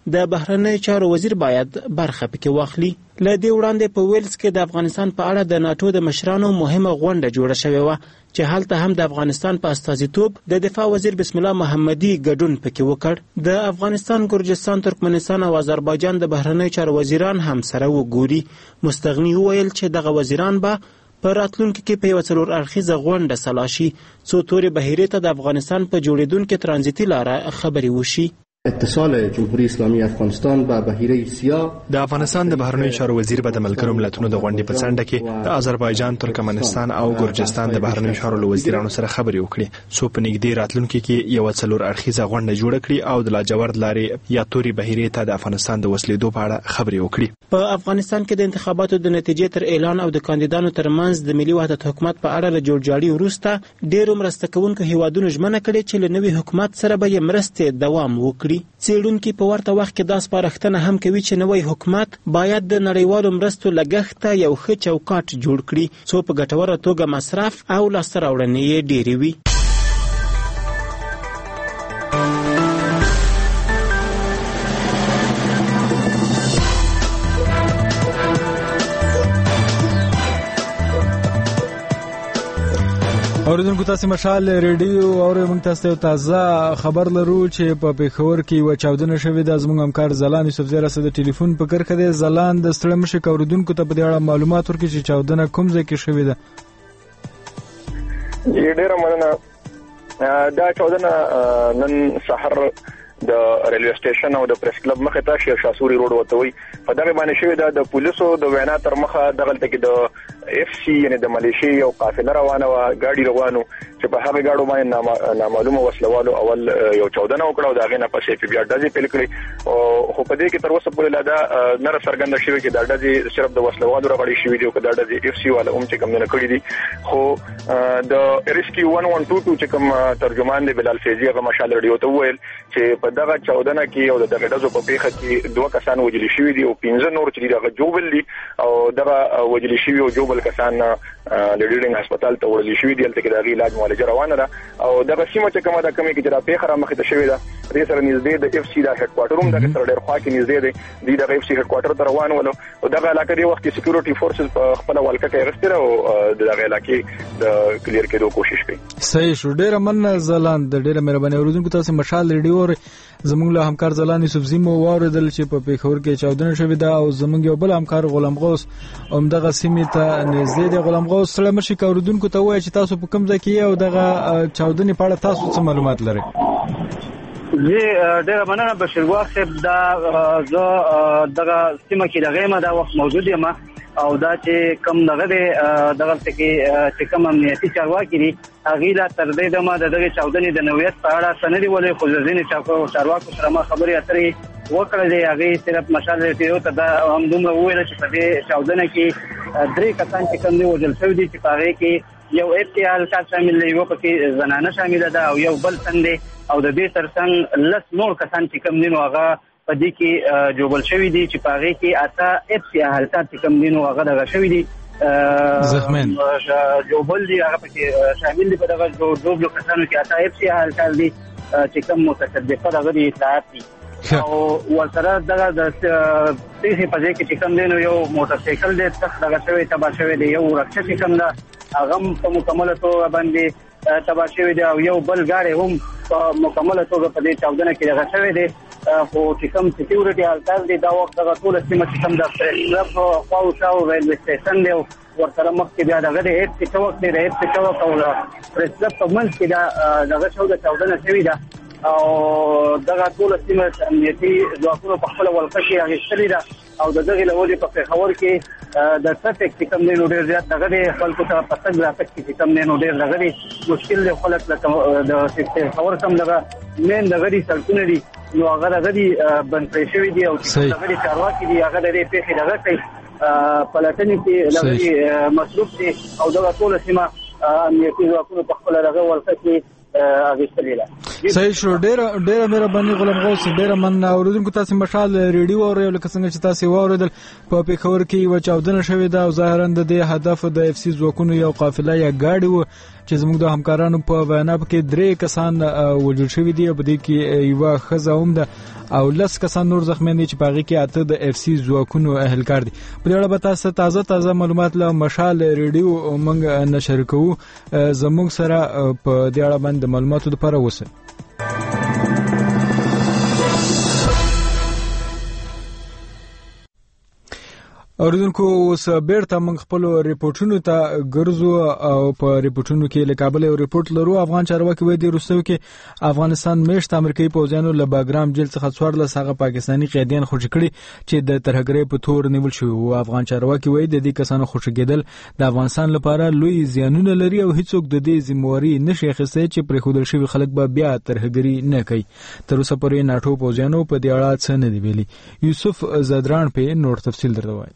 د بهرنی چارو وزیر باید برخه پکې واخلي. له دې وړاندې په ویلز کې د افغانستان په اړه د ناتو د مشرانو مهمه غونډه جوړه شوې وه چې هلته هم د افغانستان په استازیتوب د دفاع وزیر بسم الله محمدي ګډون پکې وکړ. د افغانستان، ګرجستان، ترکمنستان او آذربایجان د بهرنی چارو وزیران هم سره وګوري. مستغني وویل چې دغه وزیران به په راتلونکي کې په یوه څلور اړخیزه غونډه سلا شي څو تورې بحیرې ته د افغانستان په جوړېدونکې ترانزیتي لاره خبرې وشي. اتصال جمهوری اسلامی افغانستان با بحیره سیاه. د افغانستان د بهرنیو چارو وزیر به د ملګرو ملتونو د غونډې په څنډه کې د آذربایجان، ترکمنستان او ګرجستان د بهرنیو چارو له وزیرانو سره خبرې وکړي څو په نږدې راتلونکي کې یو څلور اړخیزه غونډه جوړه کړي او د لاجورد لارې یا توري بحیرې ته د افغانستان د وسلېدو په اړه خبرې وکړي. په افغانستان کې د انتخاباتو د نتیجې تر اعلان او د کاندیدانو ترمنځ د ملي وحدت حکومت په اړه له جوړجاړي وروسته ډېرو مرسته کوونکو هیوادونو ژمنه کړې چې له نوي حکومت سره به یې مرستې دوام وکړي. څېړونکي په ورته وخت کې دا سپارښتنه هم کوي چې نوی حکومت باید د نړیوالو مرستو لګښت ته یو ښه چوکاټ جوړ کړي څو په ګټوره توګه مصرف او لاسته راوړنې یې ډېرې وي. اوریدونکو تاسو مشال ریډیو او موږ تاسو ته تازه خبر لرو چې په پیښور کې یو چاودنه شوې ده. زموږ همکار زلان یوسف زیرا سره د ټلیفون په کرخه دی. زلان د ستړي مشه اوریدونکو ته په دې اړه معلومات ورکړي چې چاودنه کوم ځای کې شوې ده. ډیره مننه. دا چاودنه نن سحر د ریلوی سټیشن او د پریس کلب مخه ته شاسوري روډ وته وي په دغه باندې شوې ده. د پولیسو د وینا تر مخه دغلته کې د اف سی یعنی د ملیشي او قافله روانه و ګاډي روانو چې په هغه ګاډو باندې نامعلومه وسلوالو اول یو چاودنه وکړه او داغه نه پسې په بیا ډزې پیل کړې او خو په دې کې تر اوسه پورې لا دا نه څرګنده شوی چې دا ډزې صرف د وسلوالو راغلي شوی دی او دا ډزې اف سی والا چې کوم نه کړی دي. خو د ریسکیو 112 چې کوم ترجمان دی بلال فیضی هغه مشال ریډیو ته وویل چې په دغه چاودنه کې او دغه ډزو په پیښه کې 2 کسان وژل شوي دي او 15 نور چې دغه جوبل دي او دغه وژل شوي او جوبل کسان لیډینګ هسپتال ته وړل شوي دي. البته د علاج معالجه روانه ده او دغه سیمه چې کومه د کمی کې چې دا پیښه را مخې ته شوې ده دې سره نږدې د اف سی دا هډ کوارټر هم د سره ډېر خوا کې نږدې دی د اف سی هډ کوارټر ته روان ول او دغه علاقې دی وخت سکیورټي فورسز په خپل ولکه کې غستره او دغه علاقې د کلیر کېدو کوشش کوي. صحیح شو. ډېر من زلان د ډېر مهرباني اوریدونکو تاسو مشال ریډیو زموږ له همکار زلان یوسف زیمو واردل چې په پیښور کې چاودنه شوې ده او زموږ یو بل همکار غلام غوث همدغه سیمې ته نږدې دی. غلام غوث سره مشي اوریدونکو ته وایي چې تاسو په کوم ځای کې او دغه چاودنې په اړه تاسو څه معلومات لرئ؟ ډېر مننه بشیر واصف. دا زه دغه سیمه کې دغه ما دا وخت موجود یم او دا چې کم دغه دغه چې کم امنیتي چارواکي دي هغه لا تر دې دمه دغه چاودنې د نویت په اړه سندې ولې خو ځینې چارواکو سره ما خبرې اترې وکړلې. هغه صرف مشال ریډیو ته دا هم دومره وویل چې په دې چاودنه کې 3 کسان چې کم دي وژل شوي دي چې په هغه کې یو افتیال کار شامل دی، یو پکې زنانه شامل ده او یو بل څنګه او د دې ترڅنګ لس نور کسان چې کم دي نو هغه په دې کې جوړل شوی دي چې په هغه کې اته اف سی حالات چې کم دي نو هغه دغه شوی دي زخمین جوړل دي هغه پکې شامل دي. په دغه دوه کسانو کې اته اف سی حالات دي چې کم متصدقه دغه دي اطلاعات دي او ورسره دغه د پیښې په ځای کې چې کم دي نو یو موټر سایکل دی تخ دغه شوی تبا شوی دی، یو رکشه چې کم ده هغه په مکمله توګه باندې تبا شوی دی او یو بل ګاډی هم په مکمله توګه په دې چاودنه کې دغه شوی دی. خو چې کوم سکیورټي حالات دي دا وخت دغه ټول سیمه چې کوم د پریس کلب خواو شاو ریلوی سټیشن دی ورسره مخکې بیا دغه د هیڅ چوک دی د هیڅ چوک او پریس کلب په منځ کې دا دغه شو د چاودنه شوی ده او دغه ټول سیمه امنیتي ځواکونو په خپل ولکه کې اخیستلې ده او دغه لوري په پیښور کې د ټریفیک چې کوم نه ډېر زیات دغه د خلکو ته په تګ راتګ کې کوم نه ډېر دغه مشکل دی. خلک د پیښور سم دغه مین دغه سړکونه دي نو هغه دغه بند پرې شوی دی او دغه چارواکي دي هغه د پیښې دغه کوي پلاتنې کې دغه مصروف دي او دغه ټول سیمه امنیتي ځواکونو په خپل دغه ولکه کې اغیستلې ده. صحیح شو. ډېره مهرباني غلام غوث. ډېره مننه. اوریدونکو تاسو مشال ریډیو اورئ لکه څنګه چې تاسو واوریدل په پیښور کې یو چاودنه شوې ده او ظاهرا د دې هدف د اف سی ځواکونو یو قافله یا ګاډي و چې زموږ د همکارانو په وینا کې 3 کسان وژل شوي دي او په دې کې یو ښځه هم ده او 10 کسان نور زخمیان دي چې په هغې کې 8 د اف سی ځواکونو اهلکار دي. په دې اړه به تاسو تازه معلومات له مشال ریډیو موږ نشر کوو. زموږ سره په دې اړه باندې معلوماتو لپاره اوسئ. اوریدونکو اوس بیرته موږ خپل ریپورتونو ته ګرځو او په ریپورتونو کې له کابل یو ریپورت لرو. افغان چارواکي وایي د روسیو کې افغانستان میشت امریکایي پوځیانو له باګرام جیل څخه 14 هغه پاکستاني قیدیان خوشي کړي چې د ترهګرۍ په تور نیول شوي وو. افغان چارواکي وایي د دې کسانو خوشي کېدل د افغانستان لپاره لوی زیانونه لري او هیڅوک د دې ذمہواري نشي اخیستی چې پرېښودل شوي خلک به بیا ترهګري نه کوي. تر اوسه پورې ناټو پوځیانو په دې اړه څه نه دی ویلي. یوسف زدران په نور تفصیل درته وایي.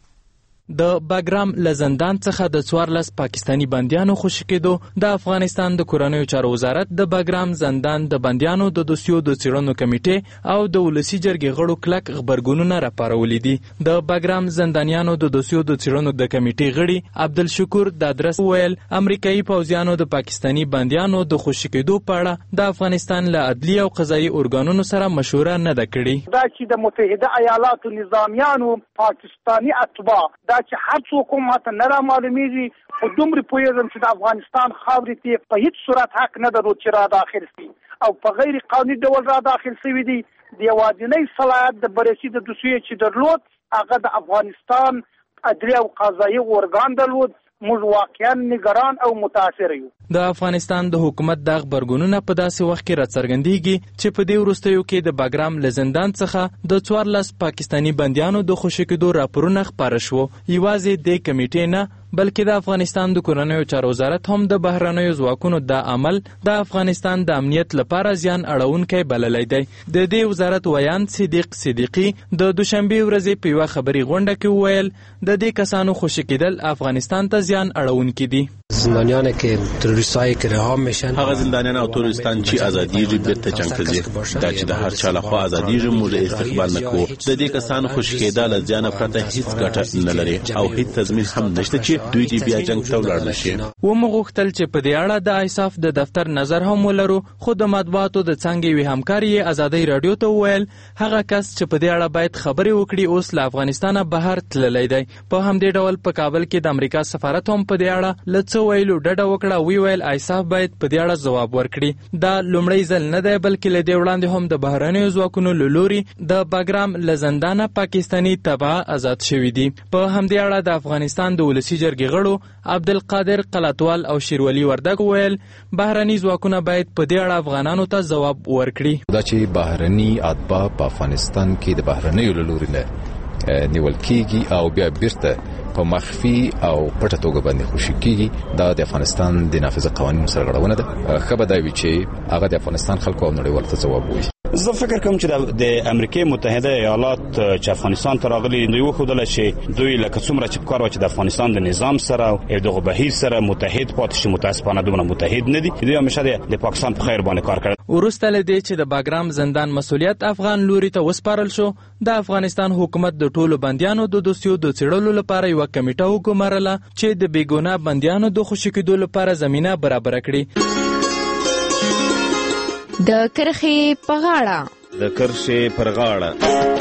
د باګرام له زندان څخه د 14 پاکستانی بندیانو خوشي کېدو د افغانستان د کورنیو چارو وزارت د باګرام زندان د بندیانو د دوسیو د څېړنو کمیټې او د ولسی جرګې غړو کلک خبرګونونه راپارولي دي. د باګرام زندانیانو د دوسیو د څېړنو د کمیټې غړي عبدالشکور دادرس ویل امریکایي پوځیانو د پاکستانی بندیانو د خوشي کېدو په اړه د افغانستان له عدلي او قضایي ارګانونو سره مشوره نه ده کړې. دا چې د متحده ایالاتو نظامیانو پاکستانی اتباع چې هر څوک ماته نه را معلومیږي په دومره پوهېږم چې د افغانستان خاورې ته په هیڅ صورت حق نه درلود چې را داخل شي او په غیر قانوني ډول را داخل شوي دي. د یوازینی صلاحیت د بررسي د دوسیې چې درلود هغه د افغانستان عدلي او قضایي ارګان درلود. موږ واقعا نگران او متاثر یو. د افغانستان د حکومت د خبرګونونه په داسې وخت کې راڅرګندېږي چې په دې وروستیو کې د باګرام له زندان څخه د 14 پاکستانی بندیانو د خوشي کېدو راپورونه خپاره شو. یوازې د کمیټې نه بلکې د افغانستان د کورنیو چارو وزارت هم د بهرنیو ځواکونو د عمل د افغانستان د امنیت لپاره زیان اړونکی بللی دی. د دې وزارت ویان صدیق صدیقي د دوشنبې ورځې په یوه خبري غونډه کې وویل د دې کسانو خوشي کېدل افغانستان ته زیان اړونکي دي. زندانیان که تروریستای که رها میشن هغه زندانیان او تروریستان چې ازادیږي بیرته جنگ ته ځي دا چې د هر چا لخوا ازادیږي موږ استقبال نه کوو. د دې کسانو خوشي کېدل له زیانه پرته هیڅ ګټه نه لري او هیڅ تضمین هم نشته چې دوی دې بیا جنگ ته ولاړ نشي. ومو غوښتل چې په دې اړه د ایساف د دفتر نظر هم ولرو خو د مطبوعاتو د څنګه وی همکاري ازادي رادیو ته ویل هغه کس چې په دې اړه باید خبري وکړي اوس له افغانستانه بهر تللی دی. په همدې ډول په کابل کې د امریکا سفارت هم په دې اړه لڅ ویلو ډډه وکړه. وی ویل ایساف باید په دې اړه ځواب ورکړي. دا لومړی ځل نه دی بلکې له دې وړاندې هم د بهرنیو ځواکونو له لوري د باګرام له زندانه پاکستانی تبعه آزاد شوي دي. په همدې اړه د افغانستان د ولسی جرګې غړو عبدالقادر قلاتوال او شیرولی وردګ ویل بهرني ځواکونه باید په دې اړه افغانانو ته ځواب ورکړي. دا چې بهرني اتباع په افغانستان کې د بهرنیو له لوري نه نیول کېږي او بیا بیرته په مخفي او پټه توګه باندې خوشي کېږي دا د افغانستان د نافذه قوانینو سره غړونه ده. ښه به دا وي چې هغه د افغانستان خلکو او نړیوالو ته ځواب ووایي. زه فکر کوم چې د امریکای متحده ایالات چې افغانستان ته راغلي دوی وښودل چې دوی لکه څومره چې کار و چې د افغانستان د نظام سره او دغه بهیر سره متحد پاتې شي متاسفانه دومره متحد نه دي. دوی همیشه د پاکستان په خیر باندې کار کړی. وروسته له دې چې د باګرام زندان مسؤلیت افغان لوري ته وسپارل شو د افغانستان حکومت د ټولو بندیانو د دوسیو د څېړلو لپاره یو کمیټه وګمارله چې د بیګناه بندیانو د خوشي کېدو لپاره زمینه برابر کړي. د کرښې په غاړه د کرښې پر غاړه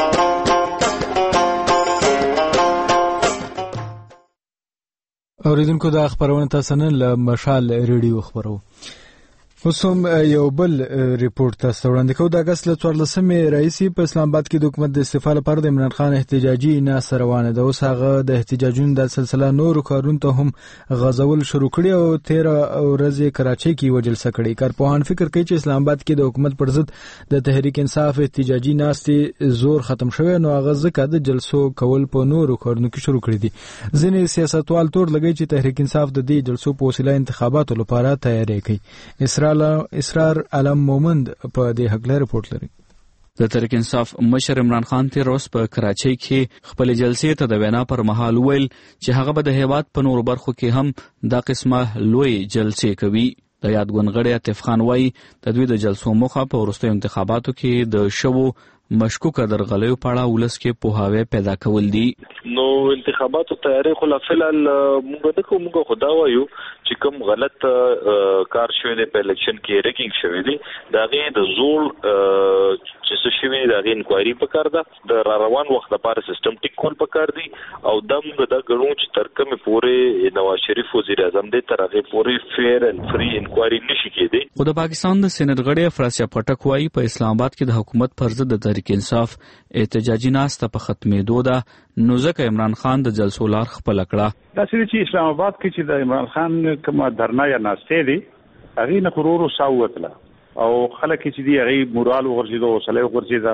اوریدونکو د خبرونه تاسو نن له مشال ریډیو خبرو. اوس هم یو بل ریپورت تاسو وړاندې کوو. د اګست له 14 رئیس په اسلام آباد کې د حکومت د استعفا لپاره د عمران خان احتجاجي ناسه روانه ده. اوس هغه د احتجاجونو د سلسله نورو کارونو ته هم غځول شروع کړي او 13 ورځې کراچۍ کې یوه جلسه کړې. کارپوهان فکر کوي چې اسلام آباد کې د حکومت پر ضد د تحریک انصاف احتجاجي ناستې زور ختم شوی نو هغه ځکه د جلسو کول په نورو کارونو کې شروع کړي دي. ځینې سیاستوال تور لګوي چې تحریک انصاف د دې جلسو په وسیله انتخاباتو لپاره تیاری کوي. اسرار علم مومند په دې حق له رپورت لري. د تحریک انصاف مشر عمران خان تیر ورځ په کراچۍ کې خپل جلسې ته د وینا پر مهال ویل چې هغه به د هیواد په نورو برخو کې هم دا قسمه لوی جلسې کوي. د یادګون غړي عطیف خان وایي د دوی د جلسو موخه په وروستیو انتخاباتو کې د شوو مشکوکه درغلیو په اړه ولس کې پوهاوی پیدا کول دي. نو انتخاباتو تیاری خو لافلال موږ خدا وایو چې کوم غلط کار شوی دی په الیکشن کې ریګینګ شوی دی دا غي د زول چې څه شوی دا غي انکوایري پکار ده د روان وخت لپاره سیستم ټیک کول پکار دی او دم د غړو چې تر کومه پورې نواز شریف وزیر اعظم دی تر هغه پورې فیر اند فری انکوایري نشي کېدی. خو د پاکستان د سېنات غړي افراسیا پټک وایي په اسلام آباد کې د حکومت پر ضد د تحریک انصاف احتجاجي ناسته په ختمېدو ده نو ځکه عمران خان د جلسو لار خپل کړه. دا چې اسلام آباد کې چې د عمران خان کومه درنا یا ناسته دي هغه نه قرور ساوتله او خلک چې دی هغه مورال ورزيدو وسله ورزيدا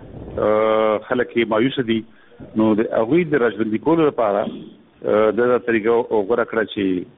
خلک مایوس دي نو د هغه د راځوندې کولو لپاره د طریقو وګړه کړی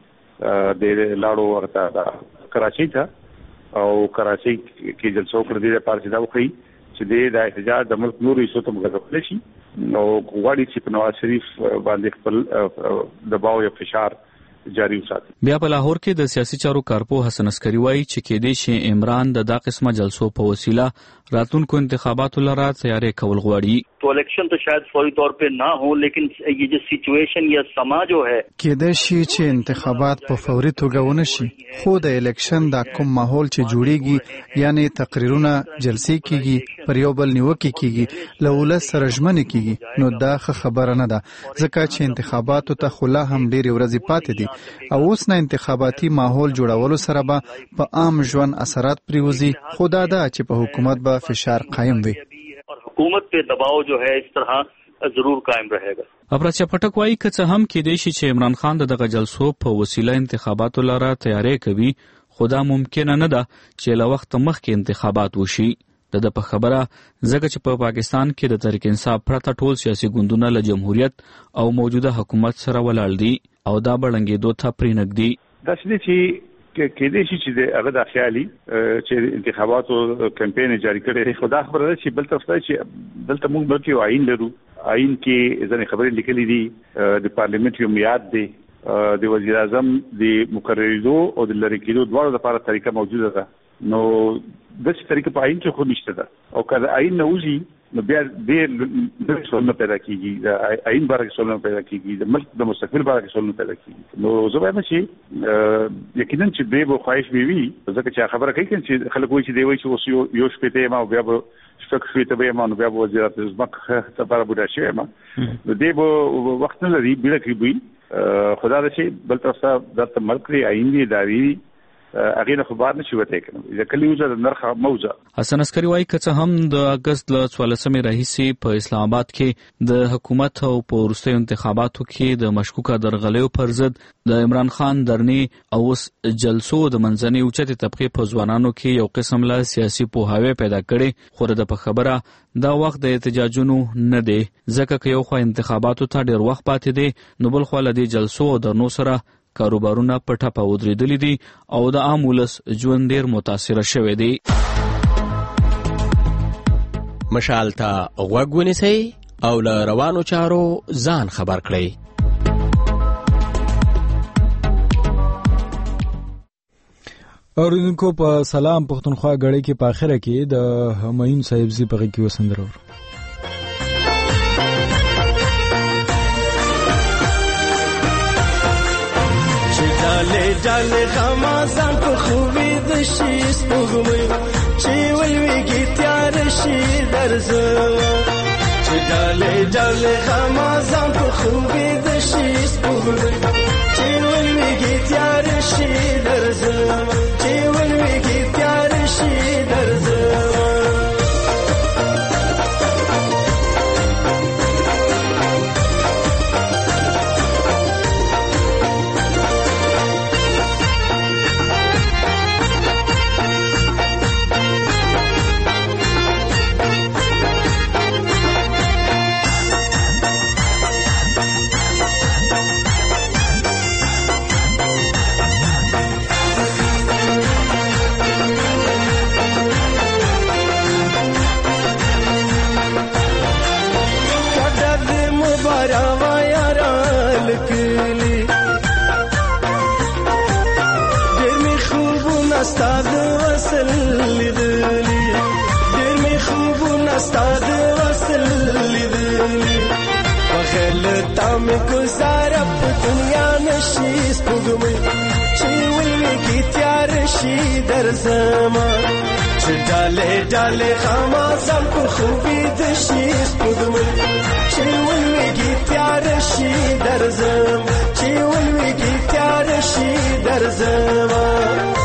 چې د لاړو ورته کراچي ته او کراچي کې جلسو کړی د لپاره چې دا وخی چې د احتجاج د ملک نوري صوت مغذب شي نو غواړي چې په نواز شریف باندې خپل دباو یا فشار جاری وساتي. بیا په لاهور کې د سیاسي چارو کارپو حسن عسکری وایي چې کېدې شي عمران د دا قسمه جلسو په وسیله راتلونکو انتخاباتو لپاره تیاری کول غواړي. तो इलेक्शन तो शायद फौरी तौर पे ना हो लेकिन ये जो सिचुएशन या समा जो है کېدای شي چې انتخابات په فوري توګه ونشي خو د الیکشن د کوم ماحول چې جوړیږي یعنی تقریرونه جلسې کیږي پر یو بل نیوکه کیږي لولس سره ژمنه کیږي نو دا خبره نه ده ځکه چې انتخاباتو ته خلا هم ډېر ورځې پاتې دي او اوس نه انتخاباتي ماحول جوړولو سره به په عام ژوند اثرات پریوزي خو دا ده چې په حکومت به فشار قائم وي. हुकूमत पे दबाव जो है इस तरह जरूर कायम रहेगा. افراسیا پټک وایي که څه هم کېدای شي چې عمران خان دغه جلسو په وسیله انتخاباتو لپاره تیاری کوي خو دا ممکن نه ده چې له وخت مخکې انتخابات وشي. د په خبره ځکه چې په پاکستان کې د تحریک انصاف پرته ټول سیاسي ګوندونه له جمهوریت او موجوده حکومت سره ولاړ دي او دا بړنګېدو ته پرېنږدي. دا چې کېدای شي چې د هغه د خیالي چې انتخاباتو کمپاین جاری کړي خدا خبره ده چې بل طرف ته چې دلته موږ بلکې عین لرو عین کې ځنې خبرې لیکلې دي د پارلیمنت یو میاد دی د وزیر اعظم د مقرریدو او د لری کېدو دواړو لپاره طریقه موجوده ده نو د څه طریقه په عین کې خو نشته ده او کله عین نوځي نو بیا د څلونه پیدا کیږي د عین بارک څلونه پیدا کیږي د ملک د مستقبل بارک څلونه پیدا کیږي نو زه وایم چې یقینا چې به خواهش وي ځکه چې خبره کوي چې خلک وایي چې دی وایي چې اوس یو شپته ما بیا به شپږ شپته به ما نو بیا به وزارت زمکه لپاره بودا شي ما نو دی به وخت نه لري بیا کې خدا دې چې بل طرف ته د ملک لري عین دی داري اغه خبر نشي وته کنه اذا کلی وجه د نرخه موزه. حسن عسکری وایي که هم د اگست ل 14 راهیسي په اسلام آباد کې د حکومت او په وروستیو انتخاباتو کې د مشکوکه درغلیو پر ضد د عمران خان درنی او جلسو د منځنۍ اوچتې طبقه په ځوانانو کې یو قسم له سیاسي پوهاوی پیدا کړي خو د په خبره دا وخت د احتجاجونو نه دی ځکه که یو خو انتخاباتو ته ډیر وخت پاتې دی نو بل خو له دې جلسو او درنو سره کاروبارونه په ټپه ودرېدلي دي او د عام ولس ژوند ډېر متاثره شوی دی. مشال ته غوږ ونیسئ او له روانو چارو ځان خبر کړئ. اوریدونکو په سلام پښتونخوا غړي کې په اخره کې د همایون صاحبزي په کې وسندرور جاله جاله غمازان په خوبي د شي سپوږمۍ چې ولويږي تیار شي درځه چې جاله جاله غمازان په خوبي د شي سپوږمۍ چې ولويږي تیار شي درځه چې ولويږي تیار شي درځه استاد وصل لیدلی ډېر می خوبونه استاد وصل لیدلی بخیل تا می گزاره په دنیا نشي سپوږمۍ چې ولویږي تیار شي درځما چې ډالې ډالې خامازم په خوبي د شي سپوږمۍ چې ولویږي تیار شي درځم چې ولویږي تیار شي درځما